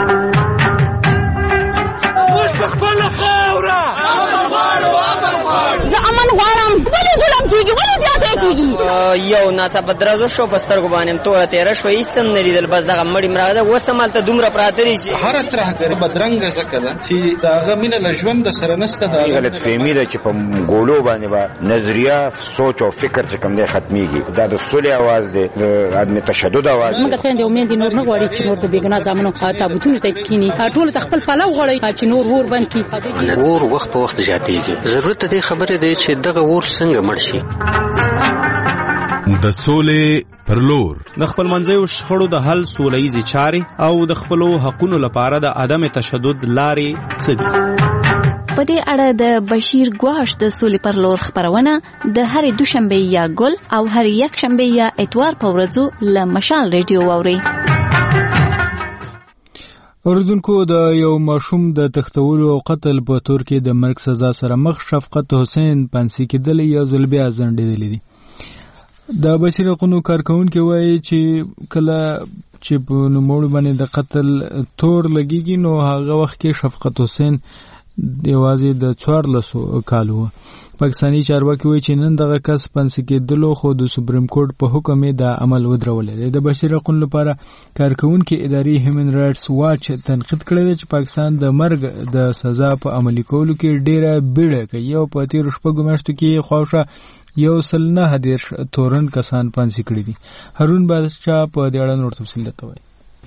زه امن غواړم. ولې ظلم کیږي؟ ولې زیاته کیږي؟ یو ناڅاپه درازو شو په سترګو باندې توره تیره شوه هېڅ هم نه لیدل بس دغه مړي مړه ده اوس هم هلته دومره پراته دي چې هره ترهګري بدرنګه ځکه ده چې د هغه مینه له ژوند د سره نشته ده غلطفهمي ده چې په ګولو باندې به نظریه سوچ او فکر چې کوم دی ختمیږي دا د سولې اواز دی د عدم تشدد اواز زموږ خویندې او میندې نور نه غواړي چې نور د بېګناه زامنو تابوتونو ته کښېني ټولو ته خپل پلو غواړي چې نور اور بند کړي اور وخت په وخت زیاتېږي ضرورت د دې خبرې دی چې دغه اور څنګه مړ شي د سولې پر لور د خپل منځیو شخړو د حل سوله ییزې چارې او د خپلو حقونو لپاره د عدم تشدد لارې څه دي په دې اړه د بشیر ګواش د سولې پر لور خبرونه د هرې دوشنبې یا ګل او هرې یکشنبې یا اتوار په ورځو له مشال ریډیو واورئ. اوریدونکو د یو ماشوم د تښتولو او قتل په تور کې د مرګ سزا سره مخ شفقت حسین پانسي کېدلی یو ځل بیا ځنډېدلی دی. د بشیر حقونو کارکوونکي وایي چې کله چې په نوموړي باندې د قتل تور لګیږي نو هغه وخت کې شفقت حسین یوازې د څوارلسو کالو و. پاکستاني چارواکي وایي چې نن دغه کس پانسي کېدلو خو د سپریم کورټ په حکم یې دا عمل ودرولی دی. د بشیر حقونو لپاره کارکوونکي ادارې هیومن رایټس واچ تنقید کړی دی چې پاکستان د مرګ د سزا په عملي کولو کې ډیره بیړه کوي او په تېرو شپږو میاشتو کې خواوشا یو سل نهه دېرش تورن کسان پانسي کړي دي. هارون بادشاه په دې اړه نور تفصیل درته وایي.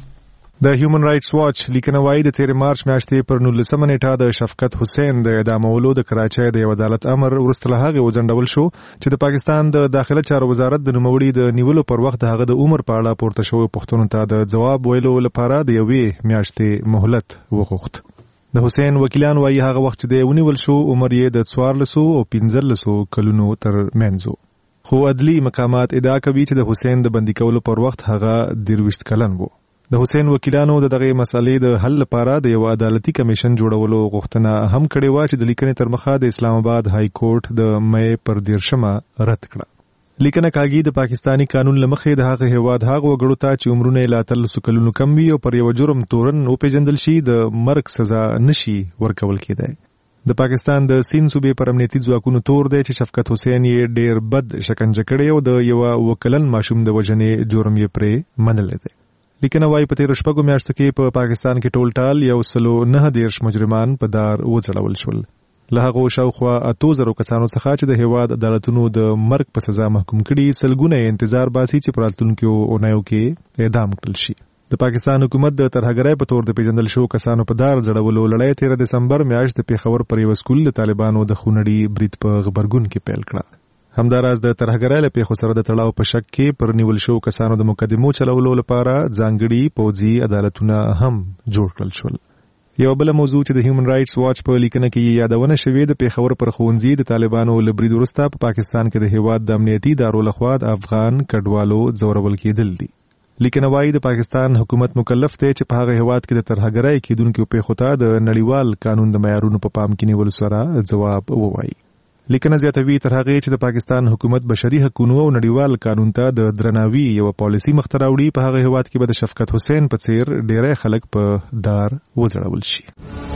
د هیومن رایټس واچ لیکنه وایي د تېرې مارچ میاشتې پر نولسمه نیټه د شفقت حسین د اعدامولو د کراچۍ د یو عدالت امر وروسته له هغې وځنډول شو چې د پاکستان د داخله چارو وزارت د نوموړي د نیولو پر وخت د هغه د عمر په اړه پورته شویو پوښتنو ته د ځواب ویلو لپاره د یوې میاشتې مهلت وغوښت. د حسین وکیلان وایي هغه وخت چې دی ونیول شو عمر یې د څوارلسو او پنځلسو کلونو تر منځ و خو عدلي مقامات ادعا کوي چې د حسین د بندي کولو پر وخت هغه درویشت کلن و. د حسین وکیلانو د دغه مسالې د حل لپاره د یو عدالتي کمیشن جوړولو غوښتنه هم کړې وه چې د لیکنې تر مخه د اسلام آباد های کورټ د مې پر دیرشمه رد کړه. لیکنه کاږي د پاکستانی قانون له مخې د هغه هیواد هغه وګړو ته چې عمرونه یې له اتلسو کلونو کم وي او پر یو جرم تورن وپېژندل شي د مرګ سزا نشي ورکول کېدی. د پاکستان د سین صوبې پر امنیتي ځواکونو تور دی چې شفقت حسین یې ډیر بد شکنجه کړی او د یو وکلن ماشوم د وژنې جرم یې پرې منلی دی. لیکنه وایي په تېرو شپږو میاشتو کې په پاکستان کې ټول ټال یو سلو نهه دېرش مجرمان په دار وځړول شول. له هغو شاوخوا اتو زرو کسانو څخه چې د هیواد عدالتونو د مرګ په سزا محکوم کړي سلګونه یې انتظار باسي چې په راتلونکو اونیو کې اعدام کړل شي. د پاکستان حکومت د ترهګرۍ په تور د پیژندل شو کسانو په دار ځړولو لړۍ تېره دسمبر میاشت د پېښور پر یوه سکول د طالبانو د خونړي برید په غبرګون کې پیل کړه. همداراز د ترهګرۍ له پیښو سره د تړاو په شک کې پر نیول شو کسانو د مقدمو چلولو لپاره ځانګړي پوځي عدالتونه هم جوړ کړل شول. یو بل موضوع چې د هیومن رایټس واچ په لیکنه کې یادونه شوې د پیښور پر ښوونځي د طالبانو له برید وروسته په پاکستان کې د هیواد د امنیتي ادارو لخوا د افغان کډوالو ځورول کېدل دي. لیکنه وایي د پاکستان حکومت مکلف دی چې په هغه هیواد کې د ترهګرۍ کېدونکو پیښو ته د نړیوال قانون د معیارونو په پام کې نیولو سره ځواب ووایي. لیکنه زیاتوي تر هغې چې د پاکستان حکومت بشري حقوقو او نړیوال قانون ته د درناوي یو پالیسي مخته راوړي په هغه هیواد کې به د شفقت حسین په څیر ډیری خلک په دار وځړول شي.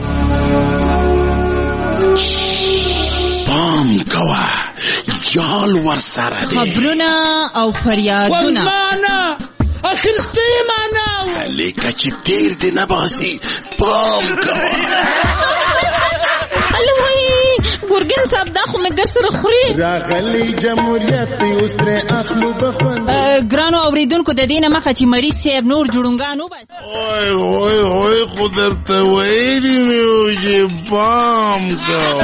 پام کوه یال ورسره دی خبرونه او فریادونه ورمانه اخیستی مانا لیکه چې تیر دی نباسي پام کوه الوی ګورګین صاحب دا خو مې ګر سره خوري راغلی جمهوریت اوس ترې اخلو بخوند ګرانو اوریدونکو د دې نه مخه چې مریض صاحب نور جوړونګان وباسي اوی اوی اوی خو درته ویلي مې وو چې پام کوه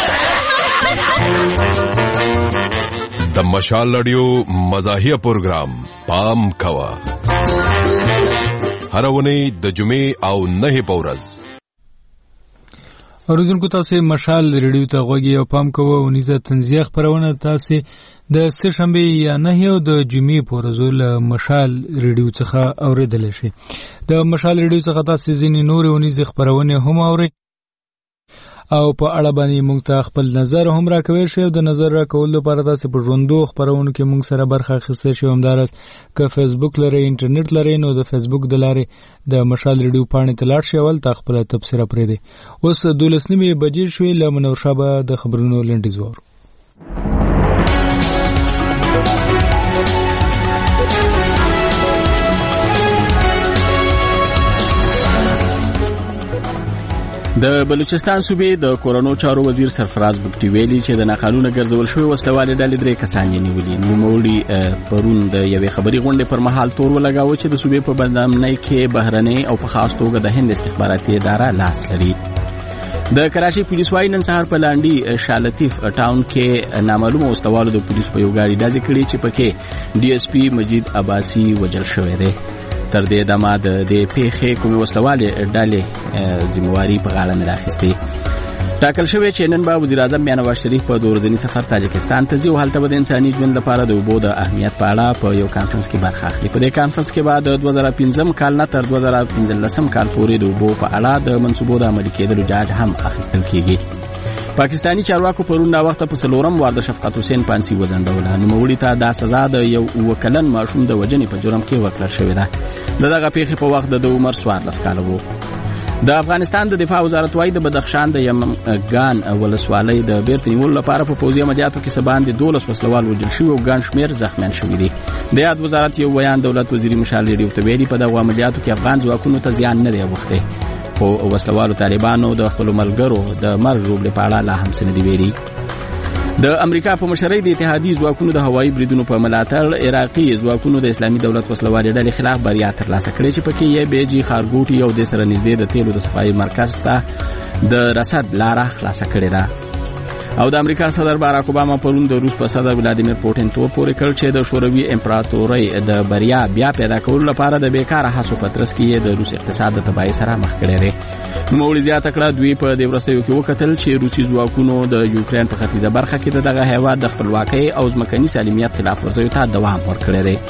د مشال رادیو مزاحیه پروګرام پام کوه هر ونی د جمعې او نه په ورځ. اوریدونکو تاسو مشال ریډیو ته غوږی او پام کوه او نیزه تنزیه خبرونه تاسو د سه شنبه یا نه یو د جمعې په ورځ له مشال ریډیو څخه اوریدل شي. د مشال ریډیو څخه تاسو ځینې نور او نیزه خبرونه هم اورئ او په اړه باندې موږ ته خپل نظر هم راکوي شي او د نظر راکول لپاره تاسو په ژوندو خبرونه کې موږ سره برخه اخیستل شي. همدارس که فیسبوک لري انټرنیټ لري نو د فیسبوک د لارې د مشال ریډیو پاڼې ته لاړ شئ او تاسو خپل تبصره پرې دی. اوس دولس نیمې بجې شوې له منور شابه د خبرونو لنډیز وورو. د بلوچستان صوبې د کورونو چارو وزیر سرفراز بګټي ویلي چې د ناقانونه ګرځول شوی وسلوالې ډلې درې کسان یې نیولي. نوموړي پرون د یوې خبري غونډې پر مهال تور ولګاوه چې د صوبې په بندامنۍ کې بهرنۍ او په خاص توګه د هند استخباراتي اداره لاس لري. د کراچي پولیس وايي نن سهار په لاندې شالتیف ټاون کې نامعلومه وسلوالو د پولیس په یو ګاډي ډزې کړې چې پکې ډي اس پی مجید عباسي وژل شوی دی. تر دې دمه د دې پیښې کومې وسلوالې ډلې ذمہواري په غاړه نه راخیستې. ټاکل شوی چې نن به وزیر اعظم بیا نواز شریف په دوه ورځني سفر تاجکستان ته ځي او هلته به د انساني ژوند لپاره د اوبو د اهمیت په اړه په یو کانفرنس کې برخه اخلي. په دې کانفرنس کې به د دوه زره پنځم کال نه تر دوه زره پنځلسم کال پورې د اوبو په اړه د منصوبو د عملي کېدلو جاج هم اخیستل کېږي. پاکستانی چارواکو پرون دا وخت په سلورم وار د شفقت حسین پانسی وزندوله. نوموړي ته دا سزا د یو وکلن ماشوم د وجنې په جرم کې ورکړل شوې ده. دغه پیښې په وخت د عمر څوارلس کاله وو. د افغانستان د دفاع وزارت وايي د بدخشان د یمګان ولسوالۍ د بیرته نیولو لپاره په پوځي عملیاتو کې سباندې دولس وسلوال وژل شوي او ګڼ شمېر زخمیان شوي دي. د یاد وزارت یو بیان دولت وزیر مشال ریډیو ته ویلي په دغو عملیاتو کې افغان ځواکونو ته زیان نه دی اوښتی. خو وسلوالو طالبانو د خپلو ملګرو د مرګ ژوبلې په اړه لا هم څه نه دي ویلي. د امریکا په مشرۍ د اتحادیې ځواکونو د هوایي بریدونو په ملاتړ عراقي ځواکونو د اسلامي دولت وسلوالې ډلې خلاف بریا ترلاسه کړې چې پکې یې بیجي خارګوټي او د سره نږدې د تیلو د صفایي مرکز ته د رسد لاره خلاصه کړې ده. او د امریکا صدر باراک اوباما پرون د روس په صدر ولادیمیر پوتین تور پورې کړ چې د شوروي امپراتورۍ د بریا بیا پیدا کولو لپاره د بیکاره هڅو په ترڅ کې د روس اقتصاد د تباهۍ سره مخ کړی دی. نوموړي زیاته کړه دوی په دې وروستیو کې وکتل چې روسي ځواکونو د یوکرين په ختیځه برخه کې دغه هیواد د خپلواکۍ او ځمکني سالمیت خلاف ورزیو ته دوام ورکړی دی.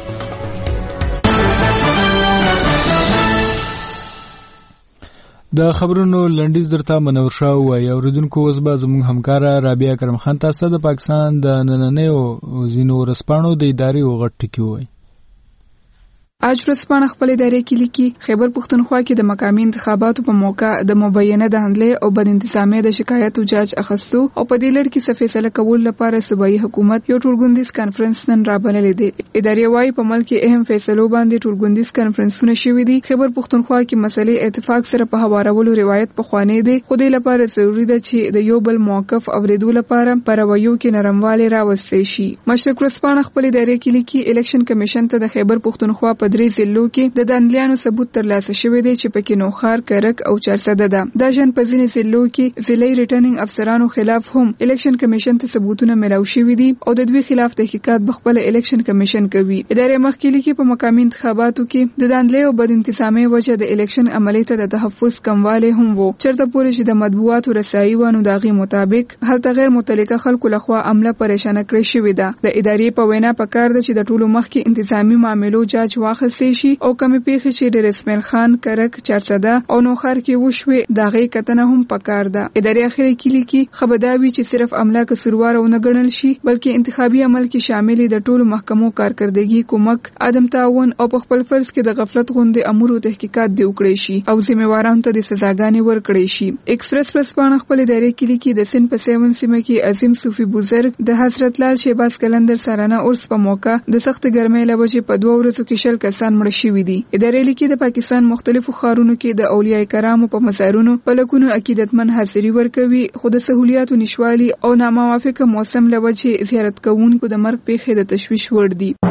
د خبرونو لنډیز درته منور شاه وایي. اوریدونکو اوس به زموږ همکاره رابعه کرم خان تاسو د پاکستان د نننیو ځینو ورسپاڼو د ادارې غټ ټکی وایي. اج ورځپاڼه خپل ادارې کې لیکي خیبر پښتونخوا کې د مقامی انتخاباتو په موقع د مبینه د حمله او بد انتظامی د شکایتو جاج اخستو او په دې لړ کې فیصله کول لپاره صوبایي حکومت یو ټولګوندیز کانفرنس نن رابللې دی. ادارې وايي په ملک کې اهم فیصلو باندې ټولګوندیز کانفرنسونه شوي دي. خیبر پښتونخوا کې مسلې اتفاق سره په هوارولو روایت په خوانې دي. خو دې لپاره ضروری ده چې د یو بل موقف اوریدو لپاره پر رویو کې نرموالی راوستي شي. مشرق ورځپاڼه خپل ادارې کې لیکي الیکشن کمیشن ته د خیبر پښتونخوا په درې ضلعو کې د دندلیانو ثبوت ترلاسه شوی دی چې پکې نوخار، کرک او چارسده ده. دا ژوند په ځینې ضلعو کې ضلعي ریټرنینګ افسرانو خلاف هم الیکشن کمیشن ته ثبوتونه ملاو شوي دي او د دوی خلاف تحقیقات بخپل الیکشن کمیشن کوي. ادارې مخکې لیکي په مقامی انتخاباتو کې د دندلې او بد انتظامي وجه د الیکشن عملی ته د تحفظ کموالی هم وو. چرته پورې چې د مطبوعاتو رسایي وانه داغي مطابق هلته غیر متعلقه خلکو لخوا عمله پریشان کړی شوې ده. د ادارې په وینا پکار ده چې د ټولو مخکې انتظامی معاملو جاج واخلي شي او کمی پیښې چې د رسمل خان، کرک، چارسده او نوخار کې وشوي داغي کتنه هم پکار ده. ادارې اخیری کې لیکي خبرداوي چې صرف عمله قصوروار او نه ګڼل شي بلکې انتخابي عمل کې شامل د ټولو محکمو کارکردګي، کومک، عدم تعاون او په خپل فرض کې د غفلت غوندې امور او تحقیقات دی وکړي شي او ذمہوارانو ته د سزاګانې ورکړي شي. ایکسپریس ورځپاڼه خپل ادارې کې لیکي د سن په سیون سیمه کې عظیم صوفي بزرګ د حضرت لال شهباز کلندر سارانه عرس په موقع د سخت ګرمۍ له وجې په دوه ورځو کې شل کسان مړ شوي دي. ادارې لیکي د پاکستان مختلفو ښارونو کې د اولیاء کرامو په مزارونو په لکونو عقیدتمن حاضري ورکوي، خو د سهولیاتو نشوالي او ناموافقه موسم له وجې زیارت کوونکو د مرګ پیښې د تشویش وړ دي.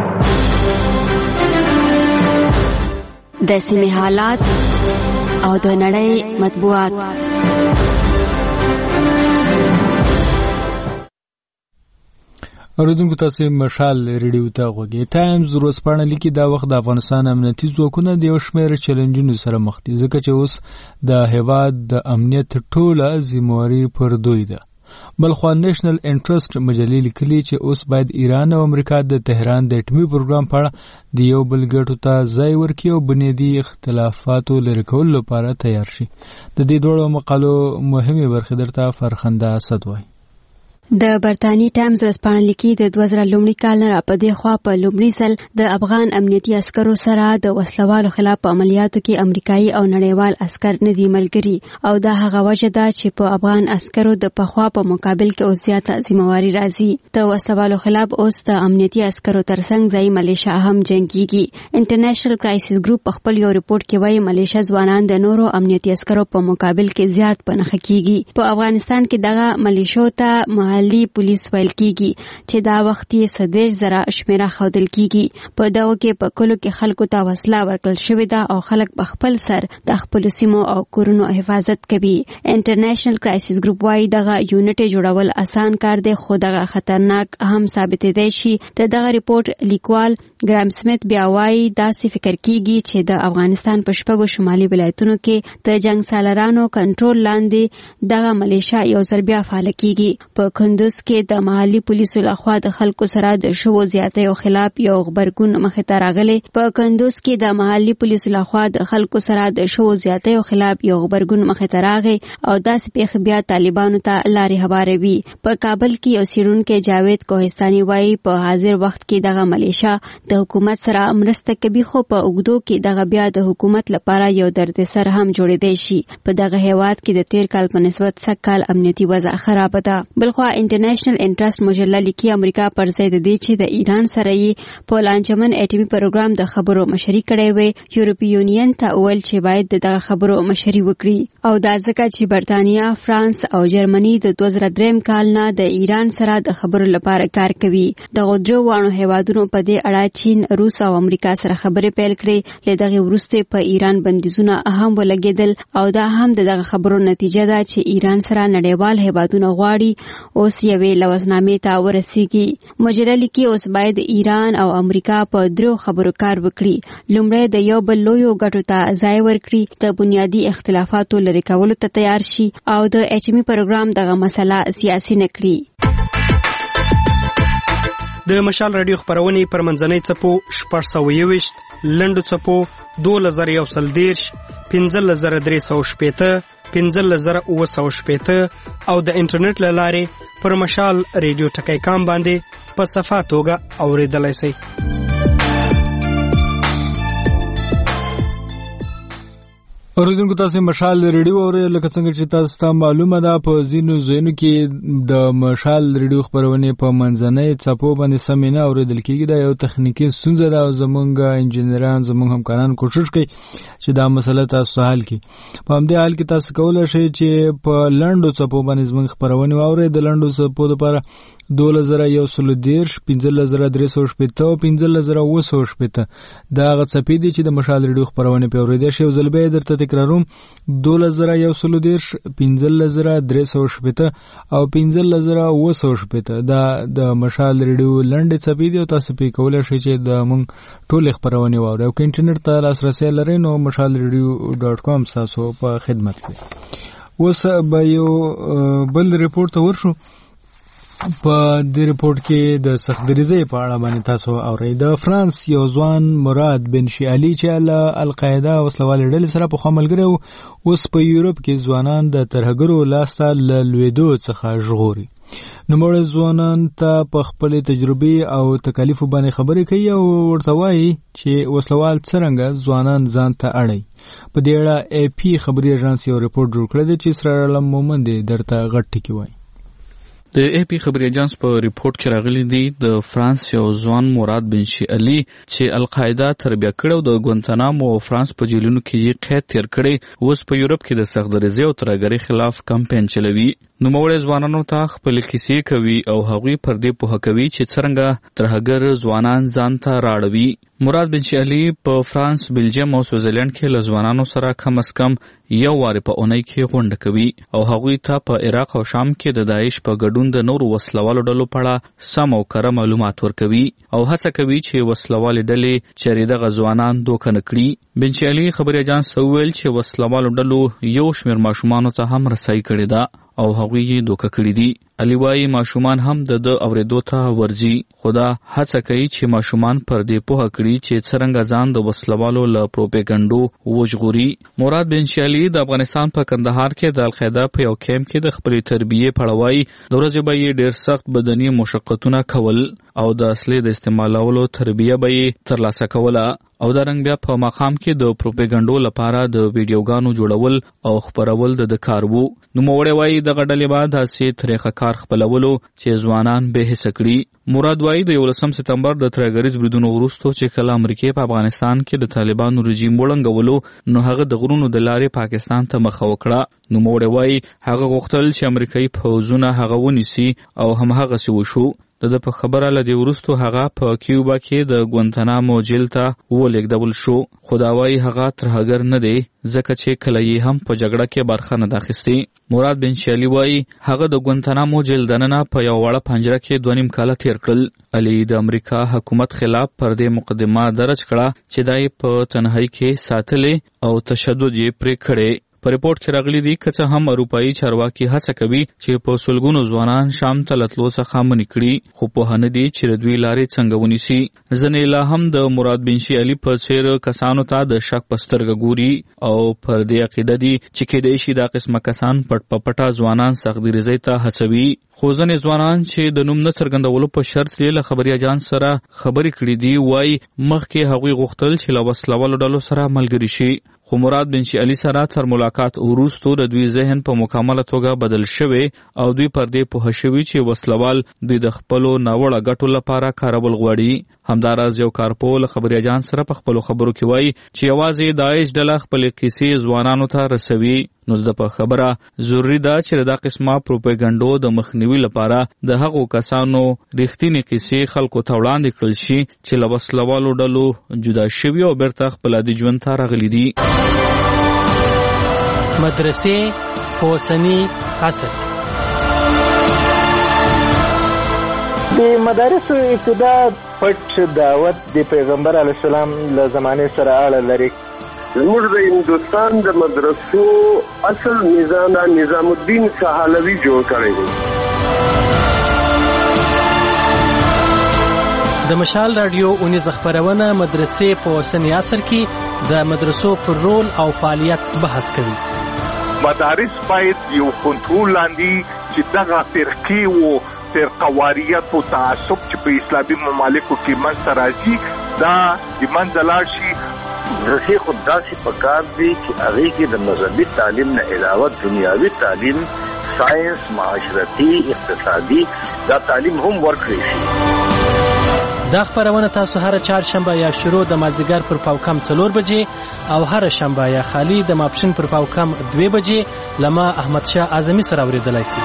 د سیمې حالات او د نړۍ مطبوعات. اوریدونکو تاسو مشال ریډیو ته غوږی. ټایمز ورځپاڼه لیکي دا وخت د افغانستان امنیتي ځواکونه د یو شمېر چیلنجونو سره مخ دي، ځکه چې اوس د هیواد د امنیت ټوله ذمہواري پر دوی ده. بلخوا نیشنل انټرست مجلې لیکلي چې اوس باید ایران او امریکا د تهران د اټومي پروګرام په اړه د یو بل ګټو ته ځای ورکړي او بنیادي اختلافاتو لرې کولو لپاره تیار شي. د دې دوړو مقالو مهمه برخه درته فرخنده اسد وایي. د برتانی ټایمز ورځپاڼه لیکي د دوه زره لومړي کال نه راپدې خوا په لومړي ځل د افغان امنیتي عسکرو سره د وسلوالو خلاف په عملیاتو کې امریکایي او نړیوال عسکر نه دي ملګري، او دا هغه وجه ده چې په افغان عسکرو د پخوا په مقابل کې اوس زیاته ذمہواري راځي. د وسلوالو خلاف اوس د امنیتي عسکرو ترڅنګ ځایي ملیشه هم جنګيږي. انټرنیشنل کرایسس ګروپ په خپل یو ریپورت کې وایي ملیشه ځوانان د نورو امنیتي عسکرو په مقابل کې زیات پنهخ کیږي. په افغانستان کې دغه ملیشو ته محلي پولیس ویل کیږي چې دا وخت یې سدېش زره شمیره ښودل کیږي. په دغو کې په کلو کې خلکو ته وسله ورکړل شوې ده او خلک په خپل سر د خپلو سیمو او کورونو حفاظت کوي. انټرنیشنل کرایسس ګروپ وایي دغه یونټ جوړول اسان کار دی، خو دغه خطرناک هم ثابتېدای شي. د دغه ریپورت لیکوال ګرام سمیت بیا وایي داسې فکر کیږي چې د افغانستان په شپږو شمالي ولایتونو کې د جنګ سالارانو کنټرول لاندې دغه ملیشه یو ځل بیا فعاله کیږي. په کندوز کې د محلي پولیسو لخوا د خلکو سره د شوو زیاتیو خلاف یو غبرګون مخې ته راغلی. په کندوز کې د محلي پولیسو لخوا د خلکو سره د شوو زیاتیو خلاف یو غبرګون مخې ته راغی او داسې پیښې بیا طالبانو ته لارې هواروي. په کابل کې یو څېړونکی جاوید کوهستاني وایي په حاضر وخت کې دغه ملیشه د حکومت سره مرسته کوي، خو په اوږدو کې دغه بیا د حکومت لپاره یو دردسر هم جوړېدای شي. په دغه هیواد کې د تیر کال په نسبت سږ کال امنیتي وضع خرابه ده. بلخوا انټرنیشنل انټرست مجله لیکي امریکا پر ځای د دې چې د ایران سره یې په لانجمن اټومي پروګرام د خبرو مشري کړې وي، یورپی یونین ته وویل چې باید دغه خبرو مشري وکړي، او دا ځکه چې برتانیا، فرانس او جرمني د دوه زره دریم کال نه د ایران سره د خبرو لپاره کار کوي. دغو درو واړو هیوادونو په دې اړه چین، روس او امریکا سره خبرې پیل کړې. له دغې وروسته په ایران بندیزونه هم ولګېدل او دا هم د دغه خبرو نتیجه ده چې ایران سره نړیوال هیوادونه غواړي اوس یوې لوزنامې ته ورسیږي. مجله لیکي اوس باید ایران او امریکا په درو خبرو کار وکړي. لومړی د یو بل لویو ګټو ته ځای ورکړي، د بنیادي اختلافاتو لرې کولو ته تیار شي او د اټومي پروګرام دغه مسله سیاسي نه کړي. د مشال رادیو خبرونه پر منځنۍ څپو شپږ سوه یوویشت، لنډو څپو دولس زره یو سل دېرش، پنځلس زره درې سوه شپېته، پنځلس زره اووه سوه شپېته او د انټرنیټ له لارې پر مشال ریډیو ټکی کام باندې په صفا توګه اورېدلی شئ. اوریدونکو تاسو مشال ریډیو اورئ. لکه څنګه چې تاسو ته معلومه ده په ځینو ځایونو کې د مشال ریډیو خبرونه په منځنۍ څپو باندې سمې نه اورېدل کېږي. دا یو تخنیکي ستونزه ده او زمونږ انجینران زمونږ همکاران کوشش کوي چې دا مسله تاسو حل کړي. په همدې حال کې تاسو کولی شئ چې په لنډو څپو باندې زمونږ خبرونه واورئ. د لنډو څپو لپاره دولس زره یو سل دېرش، پنځلس زره درې سوه شپېته او پنځلس زره اووه سوه شپېته دا هغه څپې دي چې د مشال ریډیو خبرونه پرې اورېدای شي. یو ځل بیا یې درته تکراروم، دولس زره یو سل دېرش، پنځلس زره درې سوه شپېته او پنځلس زره اووه سوه شپېته دا د مشال ریډیو لنډې څپې دي او تاسو پرې کولی شئ چې د موږ ټولې خبرونې واورئ. او که انټرنیټ ته لاسرسی لرئ نو مشال ریډیو ډاټ کام ستاسو په خدمت کې. اوس به یو بل ریپورټ ته ورشو. په دې ریپورت کې د سختدریزۍ په اړه باندې تاسو اورئ. د فرانس یو ځوان مراد بن شعلی چې له القاعده وسلوالې ډلې سره پخوا ملګری و، اوس په یورپ کې ځوانان د ترهګرو لاسته له لوېدو څخه ژغوري. نوموړی ځوانان ته په خپلې تجربې او تکالیفو باندې خبرې کوي او ورته وایي چې وسلوال څرنګه ځوانان ځان ته اړوي. په دې اړه ای پی خبري اژانس یو ریپورټ جوړ کړی دی چې اسرار علم مومند درته غټ ټکي وایي. د ای پی خبري اجانس په ریپورت کې راغلي دي د فرانس یو ځوان مراد بن شي علي چې القاعده تربیه کړو د ګوانتانامو او فرانس په جیلونو کې یې قید تیر کړي اوس په یورپ کې د سختدریزۍ او ترهګرۍ خلاف کمپاین چلوي. نوموړی ځوانانو ته خپل کیسې کوي او هغوی پر دې پوهه کوي چې څرنګه ترهګر ځوانان ځان ته راړوي. مراد بن شي علي په فرانس، بلجیم او سویټزرلند کې له ځوانانو سره کم از کم یو وارې په اونۍ کې غونډه کوي او هغوی ته په عراق او شام کې د داعش په ګډون د نورو وسلوالو ډلو په اړه سم او کره معلومات ورکوي او هڅه کوي چې وسلوالې ډلې چیرې دغه ځوانان دوکه نه کړي. بن شي علي خبري اجانس ته وویل چې وسلوالو ډلو یو شمېر ماشومانو ته هم رسایي کړې ده او هغوی یې دوکه کړي دي. علي وایي ماشومان هم د ده اورېدو ته ورځي، خو دا هڅه کوي چې ماشومان پر دې پوهه کړي چې څرنګه ځان د وسلوالو له پروپیګنډو وژغوري. مراد بن شي علي د افغانستان په کندهار کې د القاعده په یو کیمپ کې د خپلې تربیې په اړه وایي د ورځې به یې ډېر سخت بدني مشقتونه کول او د اصلي د استعمالولو تربیه به یې ترلاسه کوله او دا رنګ بیا په مقام کې د پروپیګنډو لپاره د ویډیوګانو جوړول او خپرول د کار وو. نوموړی وایي دغه ډلې به داسې طریقه کار خپلولو چې ځوانان بې حسه کړي. مراد وایي د یولسم سپتمبر د ترهګریز بریدونو وروسته چې کله امریکې په افغانستان کې د طالبانو رژیم وړنګولو نو هغه د غرونو د لارې پاکستان ته مخه وکړه. نوموړی وایي هغه غوښتل چې امریکایي پوځونه هغه ونیسي او همهغسې وشو. د ده په خبره له دې وروستو هغه په کیوبا کې د ګوانتانامو جیل ته ولېږدول شو، خو دا وایي هغه ترهګر نه دی ځکه چې کله یې هم په جګړه کې برخه نه ده اخیستې. مراد بن شي علي وایي هغه د ګوانتانامو جیل دننه په یو وړه پنجره کې دوه نیم کاله تیر کړل. علي د امریکا حکومت خلاف پر دې مقدمه درج کړه چې دا یې په تنهایی کې ساتلې او تشدد یې پرې کړی. په ریپورت کې راغلي دي که څه هم اروپایي چارواکي هڅه کوي چې په سلګونو ځوانان شام ته له تلو څخه منع کړي، خو پوهه نه دي چې د دوی لارې څنګه ونیسي. ځینې لا هم د مراد بن شي علي په څېر کسانو ته د شک په سترګه ګوري او پر دې عقیده دي چې کیدای شي دا قسمه کسان پټ په پټه ځوانان سختدریزۍ ته هڅوي. خو ځینې ځوانان چې د نوم نه څرګندولو په شرط یې له خبري اجانس سره خبرې کړې دي وایي مخکې هغوی غوښتل چې له وسلوالو ډلو سره ملګري شي، خو مراد بن شي علي سره تر ملاقات وروسته د دوی ذهن په مکمله توګه بدل شوی او دوی پر دې پوه شوي چې وسلوال دوی د خپلو ناوړه ګټو لپاره کارول غواړي. همداراز یو کارپول خبري اجانس سره په خپلو خبرو کې وایي چې یوازې داعش ډله خپلې کیسې ځوانانو ته رسوي. نو زده په خبره ضروري ده چې دا قسمه پروپیګنډو د مخنیوي لپاره د هغو کسانو رښتینې کیسې خلکو ته وړاندې کړل شي چې له وسلوالو ډلو جدا شوي او بیرته خپل عادي ژوند ته راغلي دي. مدرسې په اوسني عصر د مدارسو ابتدا پټ دعوت د پیغمبر علیه السلام له زمانې سره اړه لري. زموږ د هندوستان د مدرسو اصل نظام نظام الدین سهالوي جوړ کړی دی. د مشال رادیو اونیز خبرونه مدرسې په اوسني عصر کې د مدرسو پر رول او فعالیت بحث کوي. مدارس باید یو کنټرول لاندې چې دغه فرقې و فرقواریت او تعصب چې په اسلامي ممالکو کې منځته راځي دا د منځه لاړ شي. مدرسې خود داسې پکار دي چې هغې کې د مذهبي تعلیم نه علاوه دنیاوي تعلیم، ساینس، معاشرتي، اقتصادي دا تعلیم هم ورکړی شي. دا خبرونه تاسو هر چهارشنبه یا شروع د مازدیګر پر پاوکم څلور بجې او هر شنبه یا خالی د ماپښین پر پاوکم دوه بجې لما احمد شاه اعظمي سره اوریدلای شئ.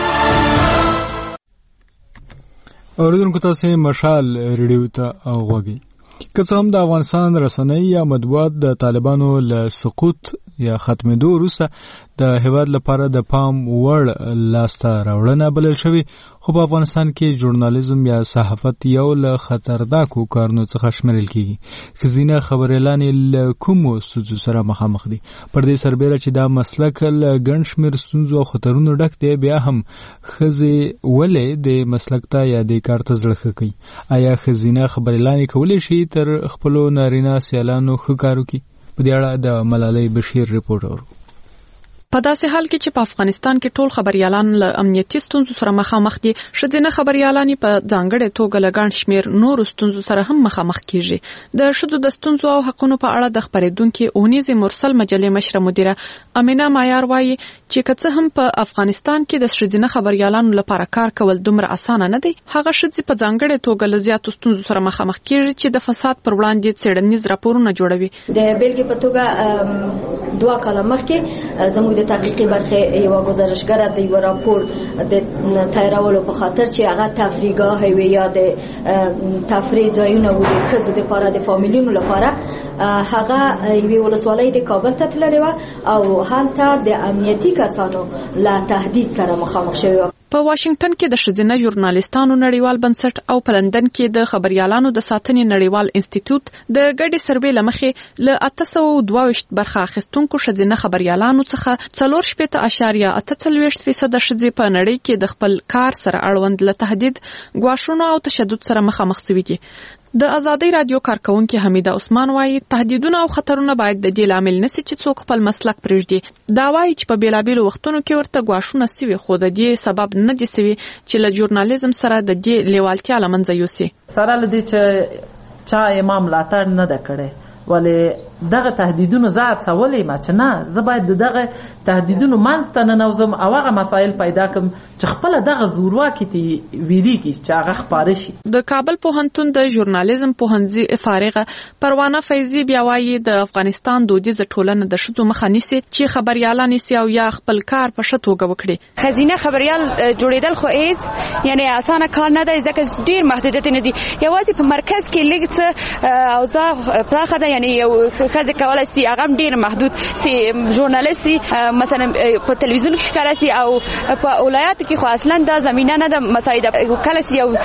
اوریدونکو تاسو مشال ریډیو ته غوږی. که څه هم د افغانستان رسنۍ یا مطبوعات د طالبانو له سقوط یا ختمېدو وروسته د هیواد لپاره د پام وړ لاسته راوړنه بلل شوې، خو په افغانستان کې ژورنالیزم یا صحافت یو له خطرناکو کارونو څخه شمیرل کیږي. ښځینه خبریالانې له کومو ستونزو سره مخامخ دي؟ پر دې سربیره چې دا مسلک له ګڼ شمېر ستونزو او خطرونو ډک دی، بیا هم ښځې ولې د مسلک ته یا دې کار ته زړه ښه کوي؟ آیا ښځینه خبریالانې کولی شي تر خپلو نارینه سیالانو ښه کار وکړي؟ په دې اړه د ملالۍ بشیر رپورټ اورو. په داسې حال کې چې په افغانستان کې ټول خبريالان له امنیتي ستونزو سره مخامخ دي، ښځینه خبريالان په ځانګړې توګه له ګڼ شمېر نورو ستونزو سره هم مخامخ کیږي. د ښځو د ستونزو او حقونو په اړه د خپرېدونکي اونیزې مرسل مجلې مشره مدیره امینا معیار وایي چې که څه هم په افغانستان کې د ښځینه خبريالانو لپاره کار کول دومره اسانه نه دی، هغه ښځې په ځانګړې توګه له زیاتو ستونزو سره مخامخ کیږي چې د فساد پر وړاندې څېړنیز راپورونه جوړوي. د بیلګې په توګه دوه کاله مخکې زموږ د تحقیقي برخې یو گزارشګره د یو راپور د تیارولو په خاطر چې هغه تفریحګاه وي یا د تفریح ځایونه وي د ښځو لپاره د فامیلونو لپاره، هغه یوې ولسوالۍ د کابل ته تللې وه او هلته د امنیتي کسانو له تهدید سره مخامخ شوې وه. په واشنگټن کې د ښځینه ژورنالیستانو نړیوال بنسټ او په لندن کې د خبريالانو د ساتنې نړیوال انسټیټیوټ د ګډې سروې له مخې له اته سوه دوه ویشت برخه اخیستونکو ښځینه خبريالانو څخه څلور شپېته اعشاریه اته څلوېښت فیصده ښځې په نړۍ کې د خپل کار سره اړوند له تهدید، ګواښونو او تشدد سره مخامخ شوي دي. د ازادۍ رادیو کارکونکي حمیده عثمان وایي تهدیدونه او خطرونه باید د دې لامل نشي چې څوک خپل مسلک پرېږدي. دا وایي چې په بیلابېلو وختونو کې ورته ګواښونه سوي، خو د دې سبب نه دي سوي چې له ژورنالیزم سره د دې لیوالتیا له منځه یوسي. سره له دې چې چا امام ملاتړ نه ده کړی، ولې دغه تهدیدونو زه هڅولی ما چې نه زه باید د دغه تهدیدونو منځ ته ننوځم او هغه مسایل پیدا کړم چې خپله دغه زورواکي ته ویریږي چې هغه خپاره شي. د کابل پوهنتون د ژورنالیزم پوهنځي فارغه پروانه فیضي بیا وایي د افغانستان دودیزه ټولنه د ښځو مخه نیسي چې خبريالان نیسي او یا خپل کار په ښه توګه وکړي. ښځینه خبريال جوړېدل خو هیڅ یعنی اسانه کار نه دی، ځکه ډېر محدودیتونه دي. یوازې په مرکز کې لږ څه اوضاع پراخه ده، یعنی یو ښځه کولی شي هغه هم ډېر محدود سي ژورنالیست سي، مثلا په تلویزیون کې ښکاره سي او په ولایاتو کې خو اصلا دا زمینه نه ده مساعده. کله چې یو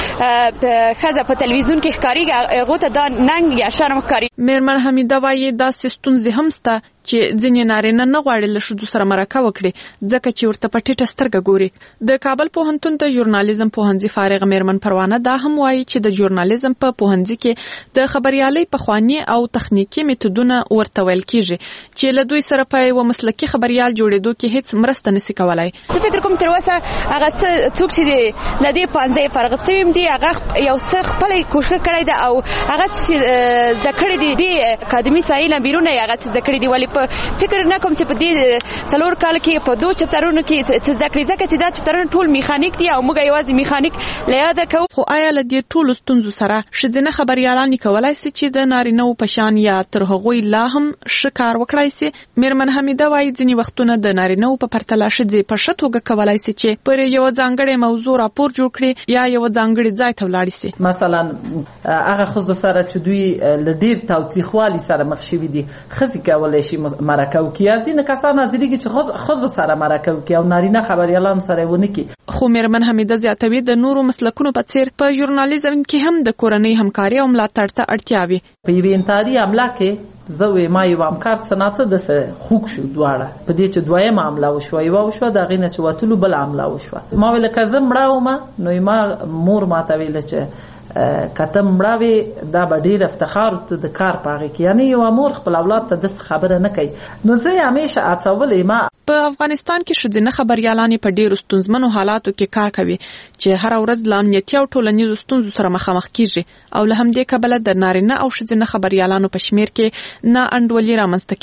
ښځه په تلویزیون کې ښکارېږي هغو ته دا ننګ یا شرم ښکاري. میرمن حمیده وایي داسې ستونزې هم شته چې ځینې نارینه نه غواړي له ښځو سره مرکه وکړي ځکه چې ورته په ټیټه سترګه ګوري. د کابل پوهنتون د ژورنالیزم پوهنځي فارغه میرمن پروانه دا هم وایي چې د ژورنالیزم په پوهنځي کې د خبريالۍ پخواني او تخنیکي میتودونه ورته ویل کیږي چې له دوی سره په یو مسلکي خبريال جوړېدو کې هیڅ مرسته نشي کولای. زه فکر کوم تر اوسه هغه څوک چې له دې پوهنځي فارغ شوي دي هغه یو څه خپله کوښښ کړی ده او هغه چې زده کړي دي د اکاډمي ساحې نه بیرون هغه څه زده کړي دي، ولې فکر نه کوم چې په دې څلور کال کې په دوه چپټرونو کې څه زده کړي، ځکه چې دا چپټرونه ټول میخانیک دي او موږ یوازې میخانیک له یاده کوو. خو آیا له دې ټولو ستونزو سره ښځینه خبريالان کولی شي چې د نارینه‌و په شان یا تر هغوی لا هم ښه کار وکړای شي؟ میرمن حمیده وایي ځینې وختونه د نارینه‌و په پرتله ښځې په ښه توګه کولی شي چې پر یوه ځانګړې موضوع راپور جوړ کړي یا یوه ځانګړي ځای ته ولاړې شي. مثلا هغه ښځو سره چې دوی له ډېر تاوتریخوالي سره مخ شوي دي ښځې کولی شي مرکه وکړي، یا ځینې کسان حاضرېږي چې ښځو سره مرکه وکړي او نارینه خبریالان سره یې ونه کړي. خو میرمن حمیده زیاتوي د نورو مسلکونو په څیر په ژورنالیزم کې هم د کورنۍ همکاري او ملاتړ ته اړتیا وي. په یوې انتحاري حمله کې زه وې ما یو همکار څه نه څه داسې خوږ شو دواړه په دې چې دویمه حمله وشوه، یوه وشوه د هغې نه چې وتلو بله حمله وشوه. ما ویله که زه مړه ومه نو ما مور ماته ویله چې که ته مړه وې دا به ډېر افتخار د کار په هغې کې، یعنې یوه مور خپل اولاد ته داسې خبره نه کوي. نو زه یې همیشه هڅولی ما په افغانستان کې ښځینه خبريالانې په ډېرو ستونزمنو حالاتو کې کار کوي چې هره ورځ له امنیتي او ټولنیزو ستونزو سره مخامخ کیږي او له همدې کبله د نارینه او ښځینه خبريالانو په شمېر کې نا انډولي رامنځته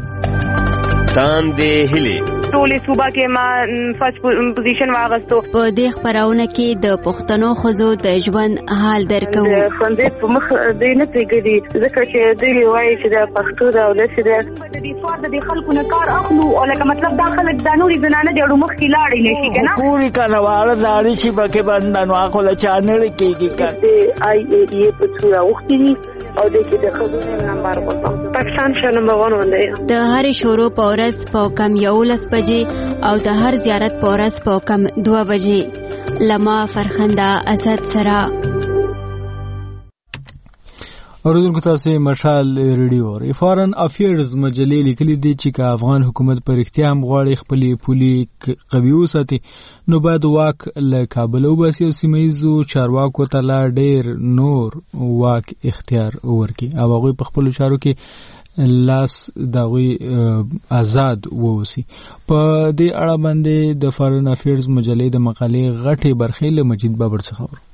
کیږي. تاندې هیلې ټولې صوبه کې ما فرست پوزیشن واغستو. په دې خبرونه کې د پښتنو ښځو د ژوند حال درکو. ښوونځی په مخ دی نه پرېږدي ځکه چې دوی وایي چې د پښتو ده او داسې ده. د دې سوار د دې خلکو نه کار اخلو او لکه مطلب دا خلک دا نورې زنانه دي اړو مخکې لاړې نه شي که نه پورې کنهواله زاړې شي پکې بنده نو هغه له چا نړۍ کېږي که د آی ای ډي اې په څو راوښتي دي او د کې د ښځو نمبر غواړم پاکستان شه نمبر ون باندې د هرې شروع په ورځ په کم یولس بجې او د هر زیارت په ورځ په کم دوه بجې لما فرخنده اسد سره. اوریدونکو تاسو مشال ریډیو فارن افیرز مجلې لیکلي دي چې که افغان حکومت پر اختیار هم غواړي خپل پولي قوي وساتي نو باید واک له کابل وباسي او سیمهیزو چارواکو ته لا ډېر نور واک اختیار ورکړي او هغوی په خپلو چارو کې لاس داوی آزاد ووسی. په دې اړه باندې د فارن افیرز مجلې د مقالې غټې برخې له مجید بابر څخه خبر.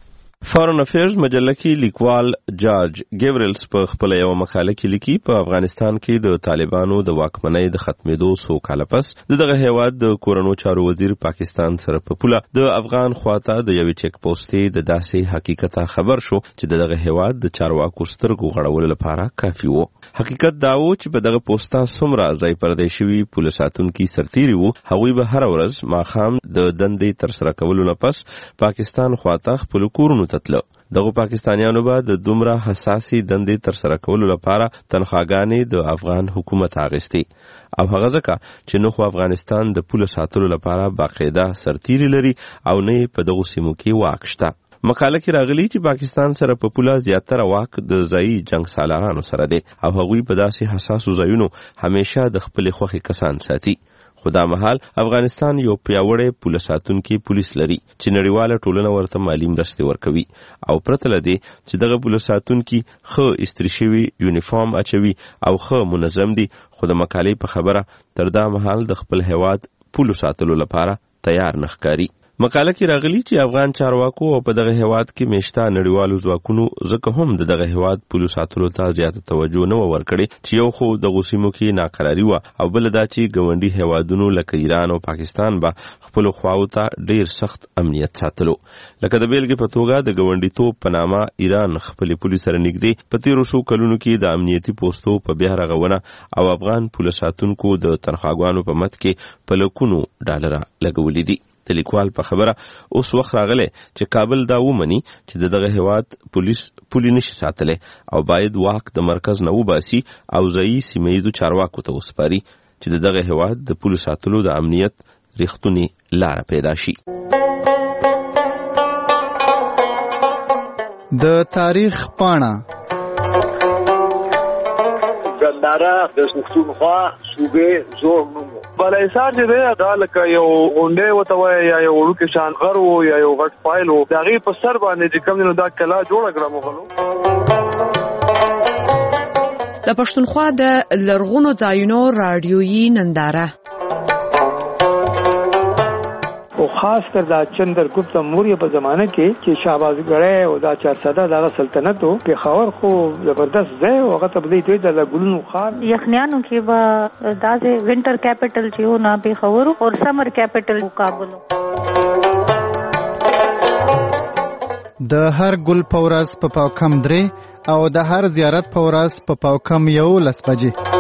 فارن افیرز مجله کې لیکوال جارج ګیورلز په خپل یو مقاله کې لیکي په افغانستان کې د طالبانو د واکمنۍ د ختمېدو څو کاله پس د دغه هیواد د کورونو چارو وزیر پاکستان سره په پوله د افغان خواته د یوې چک پوسټې د داسې حقیقت خبر شو چې د دغه هیواد د چارواکو سترګو غړولو لپاره کافي وو. حقیقت دا و چې په دغه پوسټه څومره ځای پردی شوي پوله ساتونکي سرتیري وو، هغوی به هره ورځ ماښام د دندې ترسره کولو نه پس پاکستان خواته خپلو کورونو تتله. دغه پاکستانیانو به د دومره حساسي دندې ترسره کولو لپاره تنخواګانې د افغان حکومت اخیستي، او هغه ځکه چې نو خو افغانستان د پوله ساتلو لپاره باقاعده سرتیري لري او نه په دغو سیمو کې واک شته. مقاله کې راغلی چې پاکستان سره په پوله زیاتره واک د ځایي جنگ سالارانو سره دی او هغوی په داسې حساسو ځایونو همیشه د خپلې خوښې کسان ساتي. خو دا مهال افغانستان یو پیاوړی پوله ساتونکي پولیس لري چې نړیواله ټولنه ورته مالي مرستې ورکوي، او پرته له دې چې دغه پوله ساتونکي ښه استری شوي یونیفارم اچوي او ښه منظم دي، خو د مقالې په خبره تر دا مهال د خپل هیواد پولو ساتلو لپاره تیار نه ښکاري. مقاله کې راغلی چې افغان چارواکو او په دغه هیواد کې میشته نړیوالو ځواکونو ځکه هم د دغه هیواد پولو ساتلو ته زیاته توجه نه ورکړي چې یو خو دغه سیمو کې ناقراري وه او بل دا چې ګاونډي هیوادونو لکه ایران او پاکستان به خپلو خواو ته ډیر سخت امنیت ساتلو. لکه د بیلګې په توګه د ګاونډیتوب په نامه ایران خپلې پولې سره نږدې په تیرو څو کلونو کې د امنیتي پوستو په بیا رغونه او افغان پوله ساتونکو د تنخواګانو په مد کې په لکونو ډالره لګولي دي. د لیکوال په خبره اوس وخت راغلی چې کابل دا ومني چې د دغه هیواد پولیس پولي نشي ساتلی او باید واک د مرکز نه وباسي او ځایي سیمه ییزو چارواکو ته وسپاري چې د دغه هیواد د پولو ساتلو د امنیت ریښتونې لاره پیدا شي. د تاریخ پاڼه ګنداره د پښتونخوا صوبې زوړ نوم بلای سار چې دی دا لکه یو غونډې ورته وایي یا یو وړوکی شان غر و یا یو غټ فایل و، د هغې په سر باندې چې کوم دی نو دا کلا جوړه کړه مغلو. د پښتونخوا د لرغونو ځایونو راډیویي ننداره او خاص کر دا چندرګپت موریه په زمانه کې چې شهبازګړی او دا چارسده دغه سلطنت و پېښور خو زبردست ځای و، هغه ته به دوی ته د ګلونو ښار یخنیانو کې به داسې وینټر کیپټل چې و نه پېښور او سمر کیپټل کابل. د هر ګل په ورځ په پاوکم درې او د هر زیارت په ورځ په پاوکم یولس بجې.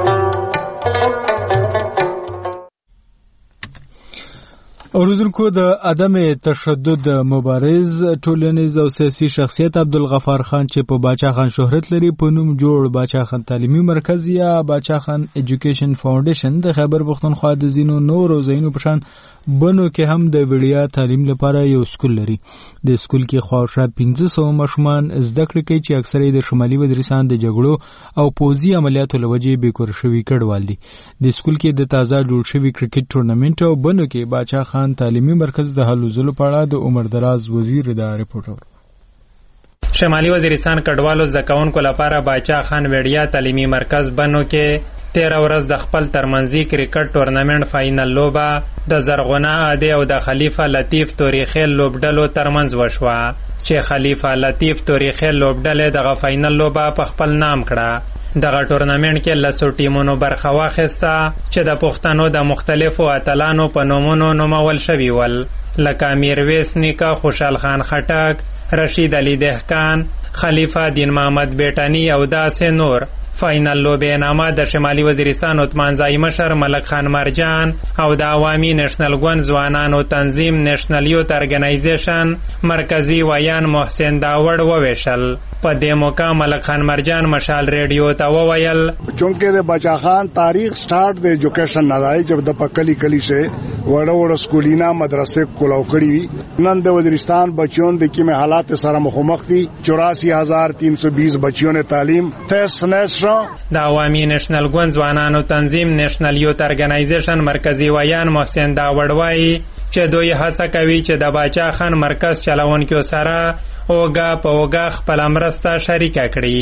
اوریدونکو د عدم تشدد مبارز ټولنیز او سیاسي شخصیت عبدالغفار خان چې په باچا خان شهرت لري په نوم جوړ باچا خان تعلیمي مرکز یا باچا خان ایجوکیشن فاونډیشن د خیبر پښتونخوا د ځینو نورو ځایونو په شان بنو کې هم د وړیا تعلیم لپاره یو سکول لري. د سکول کې خواوشا پنځه سوه ماشومان زده کړې کوي چې اکثره د شمالي وزیرستان د جګړو او پوځي عملیاتو له وجې بېکور شوي کډوال دي. د سکول کې د تازه جوړ شوي کرکټ ټورنمنټ او بنو کې باچا خان تعلیمي مرکز د هلو ځلو په اړه د عمر دراز وزیر دا ریپورټ. شمالي وزیرستان کډوالو زده کوونکو لپاره باچا خان وړیا تعلیمي مرکز بنو کې تیره ورځ د خپل ترمنځي کرکټ ټورنمنټ فاینل لوبه د زرغونه عادي او د خلیفه لطیف توریخیل لوبډلو ترمنځ وشوه چې خلیفه لطیف توریخیل لوبډلې دغه فاینل لوبه په خپل نام کړه. دغه ټورنمنټ کې لسو ټیمونو برخه واخیسته چې د پښتنو د مختلفو اتلانو په نومونو نومول شوي ول، لکه میرویس نیکه، خوشحال خان خټک، رشید علی دهقان، خلیفه دین محمد بیٹانی او داسې نور. فاینل لوبې نامه د شمالي وزیرستان عثمانزای مشر ملک خان مرجان او د عوامي نېشنل ګوند ځوانانو تنظیم نېشنل یوت ارګنایزیشن مرکزی ویان محسن داوړ وویشل. په دې موقع ملک خان مرجان مشال ریډیو ته وویل چونکه د بچا خان تاریخ سٹارټ د ایجوکیشن نه دی چې د پکلی کلی سے وړو وړو سکولینا مدرسې کولاو کړی. نن د وزیرستان بچیوں د کیمه حالات سره مخامخ دي. چوراسی هزار تین سو بیس بچیوں نے تعلیم تیس نشرا. د عوامي نېشنل ګوند ځوانانو تنظیم نېشنل یوت ارګنایزیشن مرکزی ویان محسن داوړ وایي چې دوی هڅه کوي چې د باچا خان مرکز چلونکو سره اوګه په اوګه خپل مرسته شریکه کړي.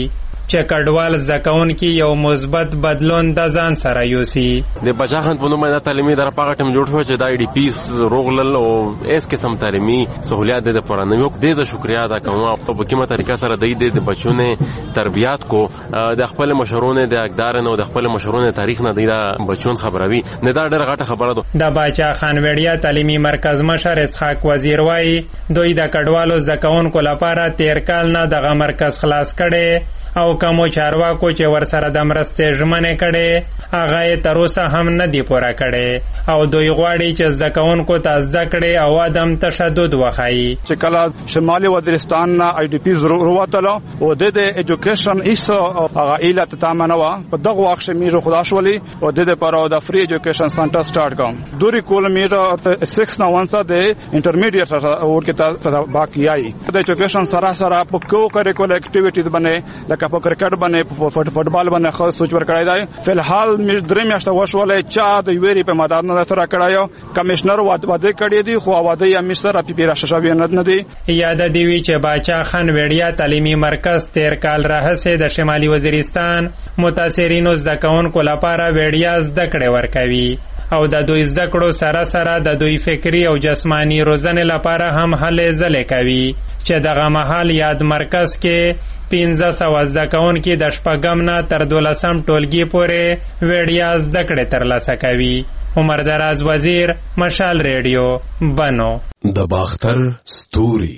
چې کډوال زده کوونکي یو مثبت بدلون د ځان سره یوسي. د بچا خان په نوم د تعلیمي اداره په هغه ټیم جوړ شو چې د آی ډي پیس روغلل او اس قسم تعلیمي سہولیات د پرانه یو د شکریا ادا کوم او په کومه طریقه سره د بچونه تربیات کو د خپل مشرونه د اقدار نه د خپل مشرونه تاریخ نه د بچون خبروي نه دا ډېر غټه خبره ده. د بچا خان وړیا تعلیمي مرکز مشر اسحاق وزیر وايي دوی د کډوالو زده کوونکو لپاره تیر کال نه دغه مرکز خلاص کړي او کومو چارواکو چې ورسره د مرستې ژمنې کړي هغه یې تر اوسه هم نه دي پوره کړي او دوی غواړي چې زده کوونکو ته زده کړي او عدم تشدد وښایي. چې کله شمالي وزیرستان نه آی ډي پیز وروتله او د ایجوکیشن هیڅ هغه ایله تامه نه وه په دغه وخت کې میږه خدا شولي او د دې لپاره د فری ایجوکیشن سنټر سٹارټ کوم دوری کول میږه سکس نه ونسه د انټرمیډیټ ورکه باقی آی د ایجوکیشن سره سره په کو کریکول اکټیویټیز باندې لکه په کرکټ باندې په فوټبال باندې خو سوچ ورکړای دی. فلحال مې درې میاشتې وشولې چا د ویری په مدار نه سره کړایو کمشنر واده کړی دی خو واده یې مستر په پیرا ششاوی نه دی. یاد دی وی چې باچا خان وړیا تعلیمي مرکز تیر کال راهسه د شمالي وزیرستان متاثرینو زده کوونکو لپاره وړیا زده کړې ورکوي او د دوی زده کړو سره سره د دوی فکری او جسمانی روزنې لپاره هم هلې ځلې کوي چې دغه مهال یاد مرکز کې پنځه سوه زده کوونکي د شپږم نه تر دولسم ټولګي پورې وړیا زده کړې ترلاسه کوي. عمر دراز وزیر مشال ریډیو بنو. د باختر ستوري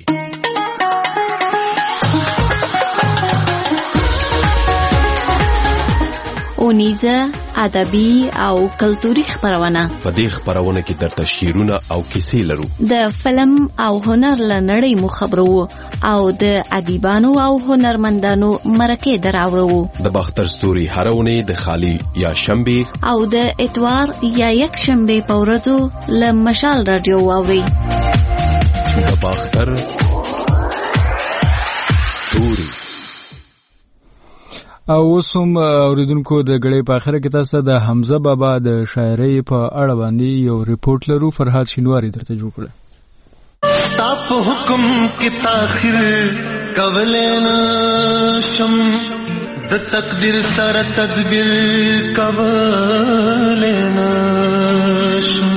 اونیزه ادبي او کلتوري خبرونه. په دې خبرونه کې درته شعرونه او کیسې لرو. د فلم او هنر لنړۍ مو خبرو او د ادیبانو او هنرمندانو مرکه دراورو. د باختر ستوري هرونه د خالی یا شنبه او د اتوار یا یک شنبه په ورځو له مشال رادیو واوري. د باختر ستوري. او اوسم اوریدونکو د غړې په اخره کې تاسو د حمزه بابا د شاعرۍ په اړه باندې یو ریپورت لرو. فرحات شینواری درته جوړ کړ. تاپ حکم کې تاخير کولین شم د تقدیر سره تدبیر کولین شم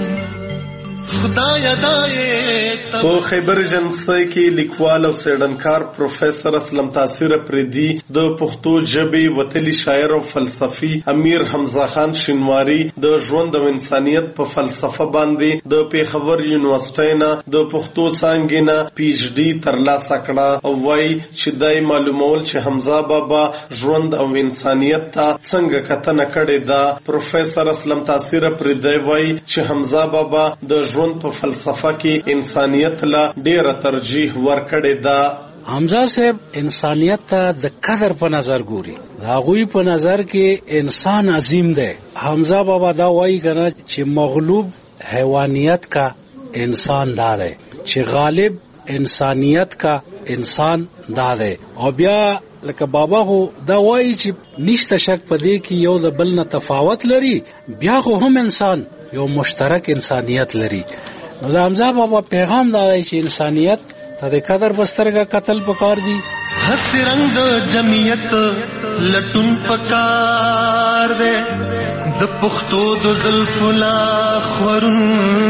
خدای دای په خیبر جنسي کې لیکوال او څېړنکار پروفیسور اسلم تاثیر پردي د پښتو ژبې وتلی شاعر او فلسفي امیر حمزه خان شینواری د ژوند او انسانيت په فلسفه باندې د پیښور یونیورسيټي نه د پښتو څانګې نه پی ایچ ډي ترلاسه کړه او وايي چې دای معلومول چې حمزه بابا ژوند او انسانيت ته څنګه کتنه کړې ده. پروفیسور اسلم تاثیر پردي وايي چې حمزه بابا د ژوند په فلسفه کې انسانيت لا ډیره ترجیح ورکړې ده. حمزه صاحب انسانيت ته د قدر په نظر ګوري. دا غوي په نظر کې انسان عظیم دی. حمزه بابا دا وایي کنه چې مغلوب حیوانیت کا انسان دا دی چې غالب انسانیت کا انسان دا دی. او بیا لکه بابا هو دا وایي چې نشته شک پدې کې یو د بل نه تفاوت لري بیا خو هم انسان یو مشترک انسانیت لري. نو د حمزه بابا پیغام دا دی چې انسانیت ته د قدر بسترګه قتل پکار دی. هس رنگ جمعیت لټون پکار دی د پښتو د زلف لا خورون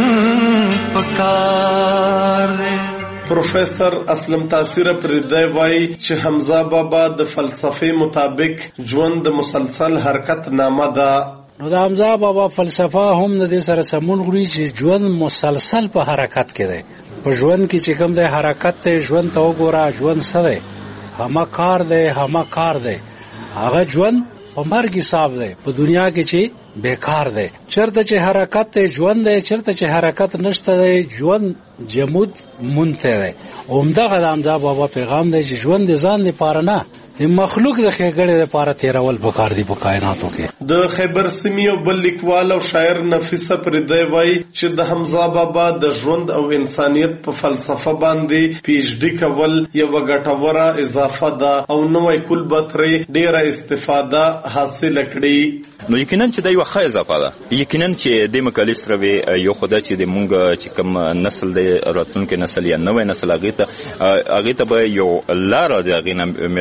پکار دی. پروفیسور اسلم تاثیر پردی وایي چې حمزه بابا د فلسفه مطابق ژوند مسلسل حرکت نامه ده. نو د حمزه بابا فلسفه هم د دې سره سمون غوړي چې ژوند مسلسل په حرکت کې دی. په ژوند کې چې کوم د حرکت ته ژوند ته وګوره ژوند څه دی همه کار دی همه کار دی. هغه ژوند په مرګ حساب دی په دنیا کې چې بیکار دی. چرته چې حرکت ته ژوند دی چرته چې حرکت نشته دی ژوند جمود مونته دی. عمدغه د حمزه بابا پیغام دی چې ژوند ځان لپاره نه د مخلوق د ښېګړې لپاره تیرول پکار دي په کائناتو کې. د خیبر سیمې او بل لیکوال او شاعر نفیسه پردی وایي چې د حمزه بابا د ژوند او انسانیت په فلسفه باندې پی ایچ ډي کول یوه ګټوره اضافه ده او نوی کول به ترې ډېره استفاده حاصله کړي. نو یقینا چې دا یوه ښه اضافه ده. یقینا چې دې مقالې سره وې یو خو دا چې د مونږ چې کوم نسل دی راتلونکی نسل یا نوی نسل هغې ته هغې ته به یو لاره د هغې نه میلاو شي چې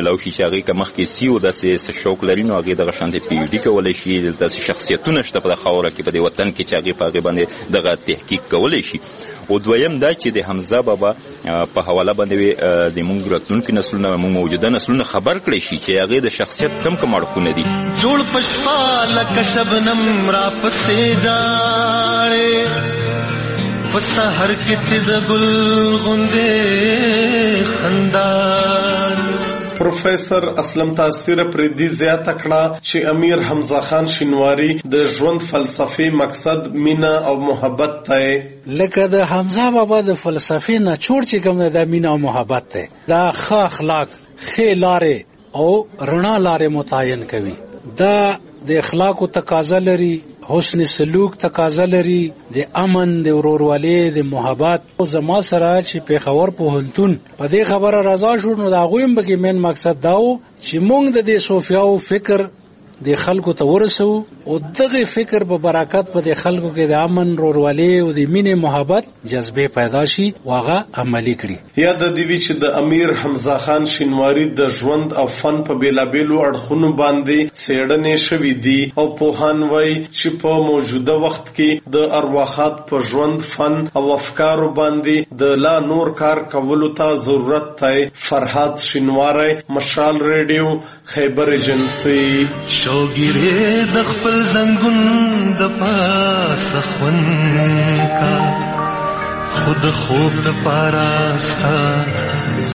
هغه کمخ کې سیو داسې شوق لري نو هغه د غشانته پی ایچ ډي کولای شي داسې شخصیتونه شته په خوره کې په دې وطن کې چې هغه په هغه باندې دغه تحقیق کولای شي. او دویم دا چې د حمزه بابا په حواله باندې د موږ راتلونکي نسلونه موږ موجوده نسلونه خبر کړی شي چې هغه د شخصیت کم کم اړخونه دي. جوړ پشپا لک شبنم را پسې جاړې پسا هر کې د ګل غوندې خندان. پروفیسر اسلم تاثیر پریدي زیاته کړه چې امیر حمزه خان شینواری د ژوند فلسفي مقصد مینا او محبت ته لکه د حمزه بابا د فلسفي نه چور چې کوم د مینا او محبت ته دا ښه اخلاق ښه لارې او رڼا لارې متعین کوي. دا د اخلاقو تقاضا لري، حسن سلوک تقاضا لري، د امن، د ورورولۍ، د محبت. او زما سره چې پیښور پوهنتون په دې خبره رضا شو نو دا غویم به کې مین مقصد داو چې مونږ د دې صوفیاو فکر د خلکو ته ورسو او دغه فکر په برکت په د خلکو کې د امن، ورورولۍ او د مینې محبت جذبه پیدا شي او هغه عملی کړي. یا د دې چې د امیر حمزه خان شینواری د ژوند او فن په بیلابېلو اړخونو باندې څېړنې شوې دي او پوهان وایي چې په موجوده وخت کې د ارواحات په ژوند، فن او افکارو باندې د لا نور کار کولو ته ضرورت دی. فرهاد شینواری، مشال ریډیو، خیبر ایجنسی. شوګیره د خپل زنګون د پاسه خون کا خود خوب د پاراستا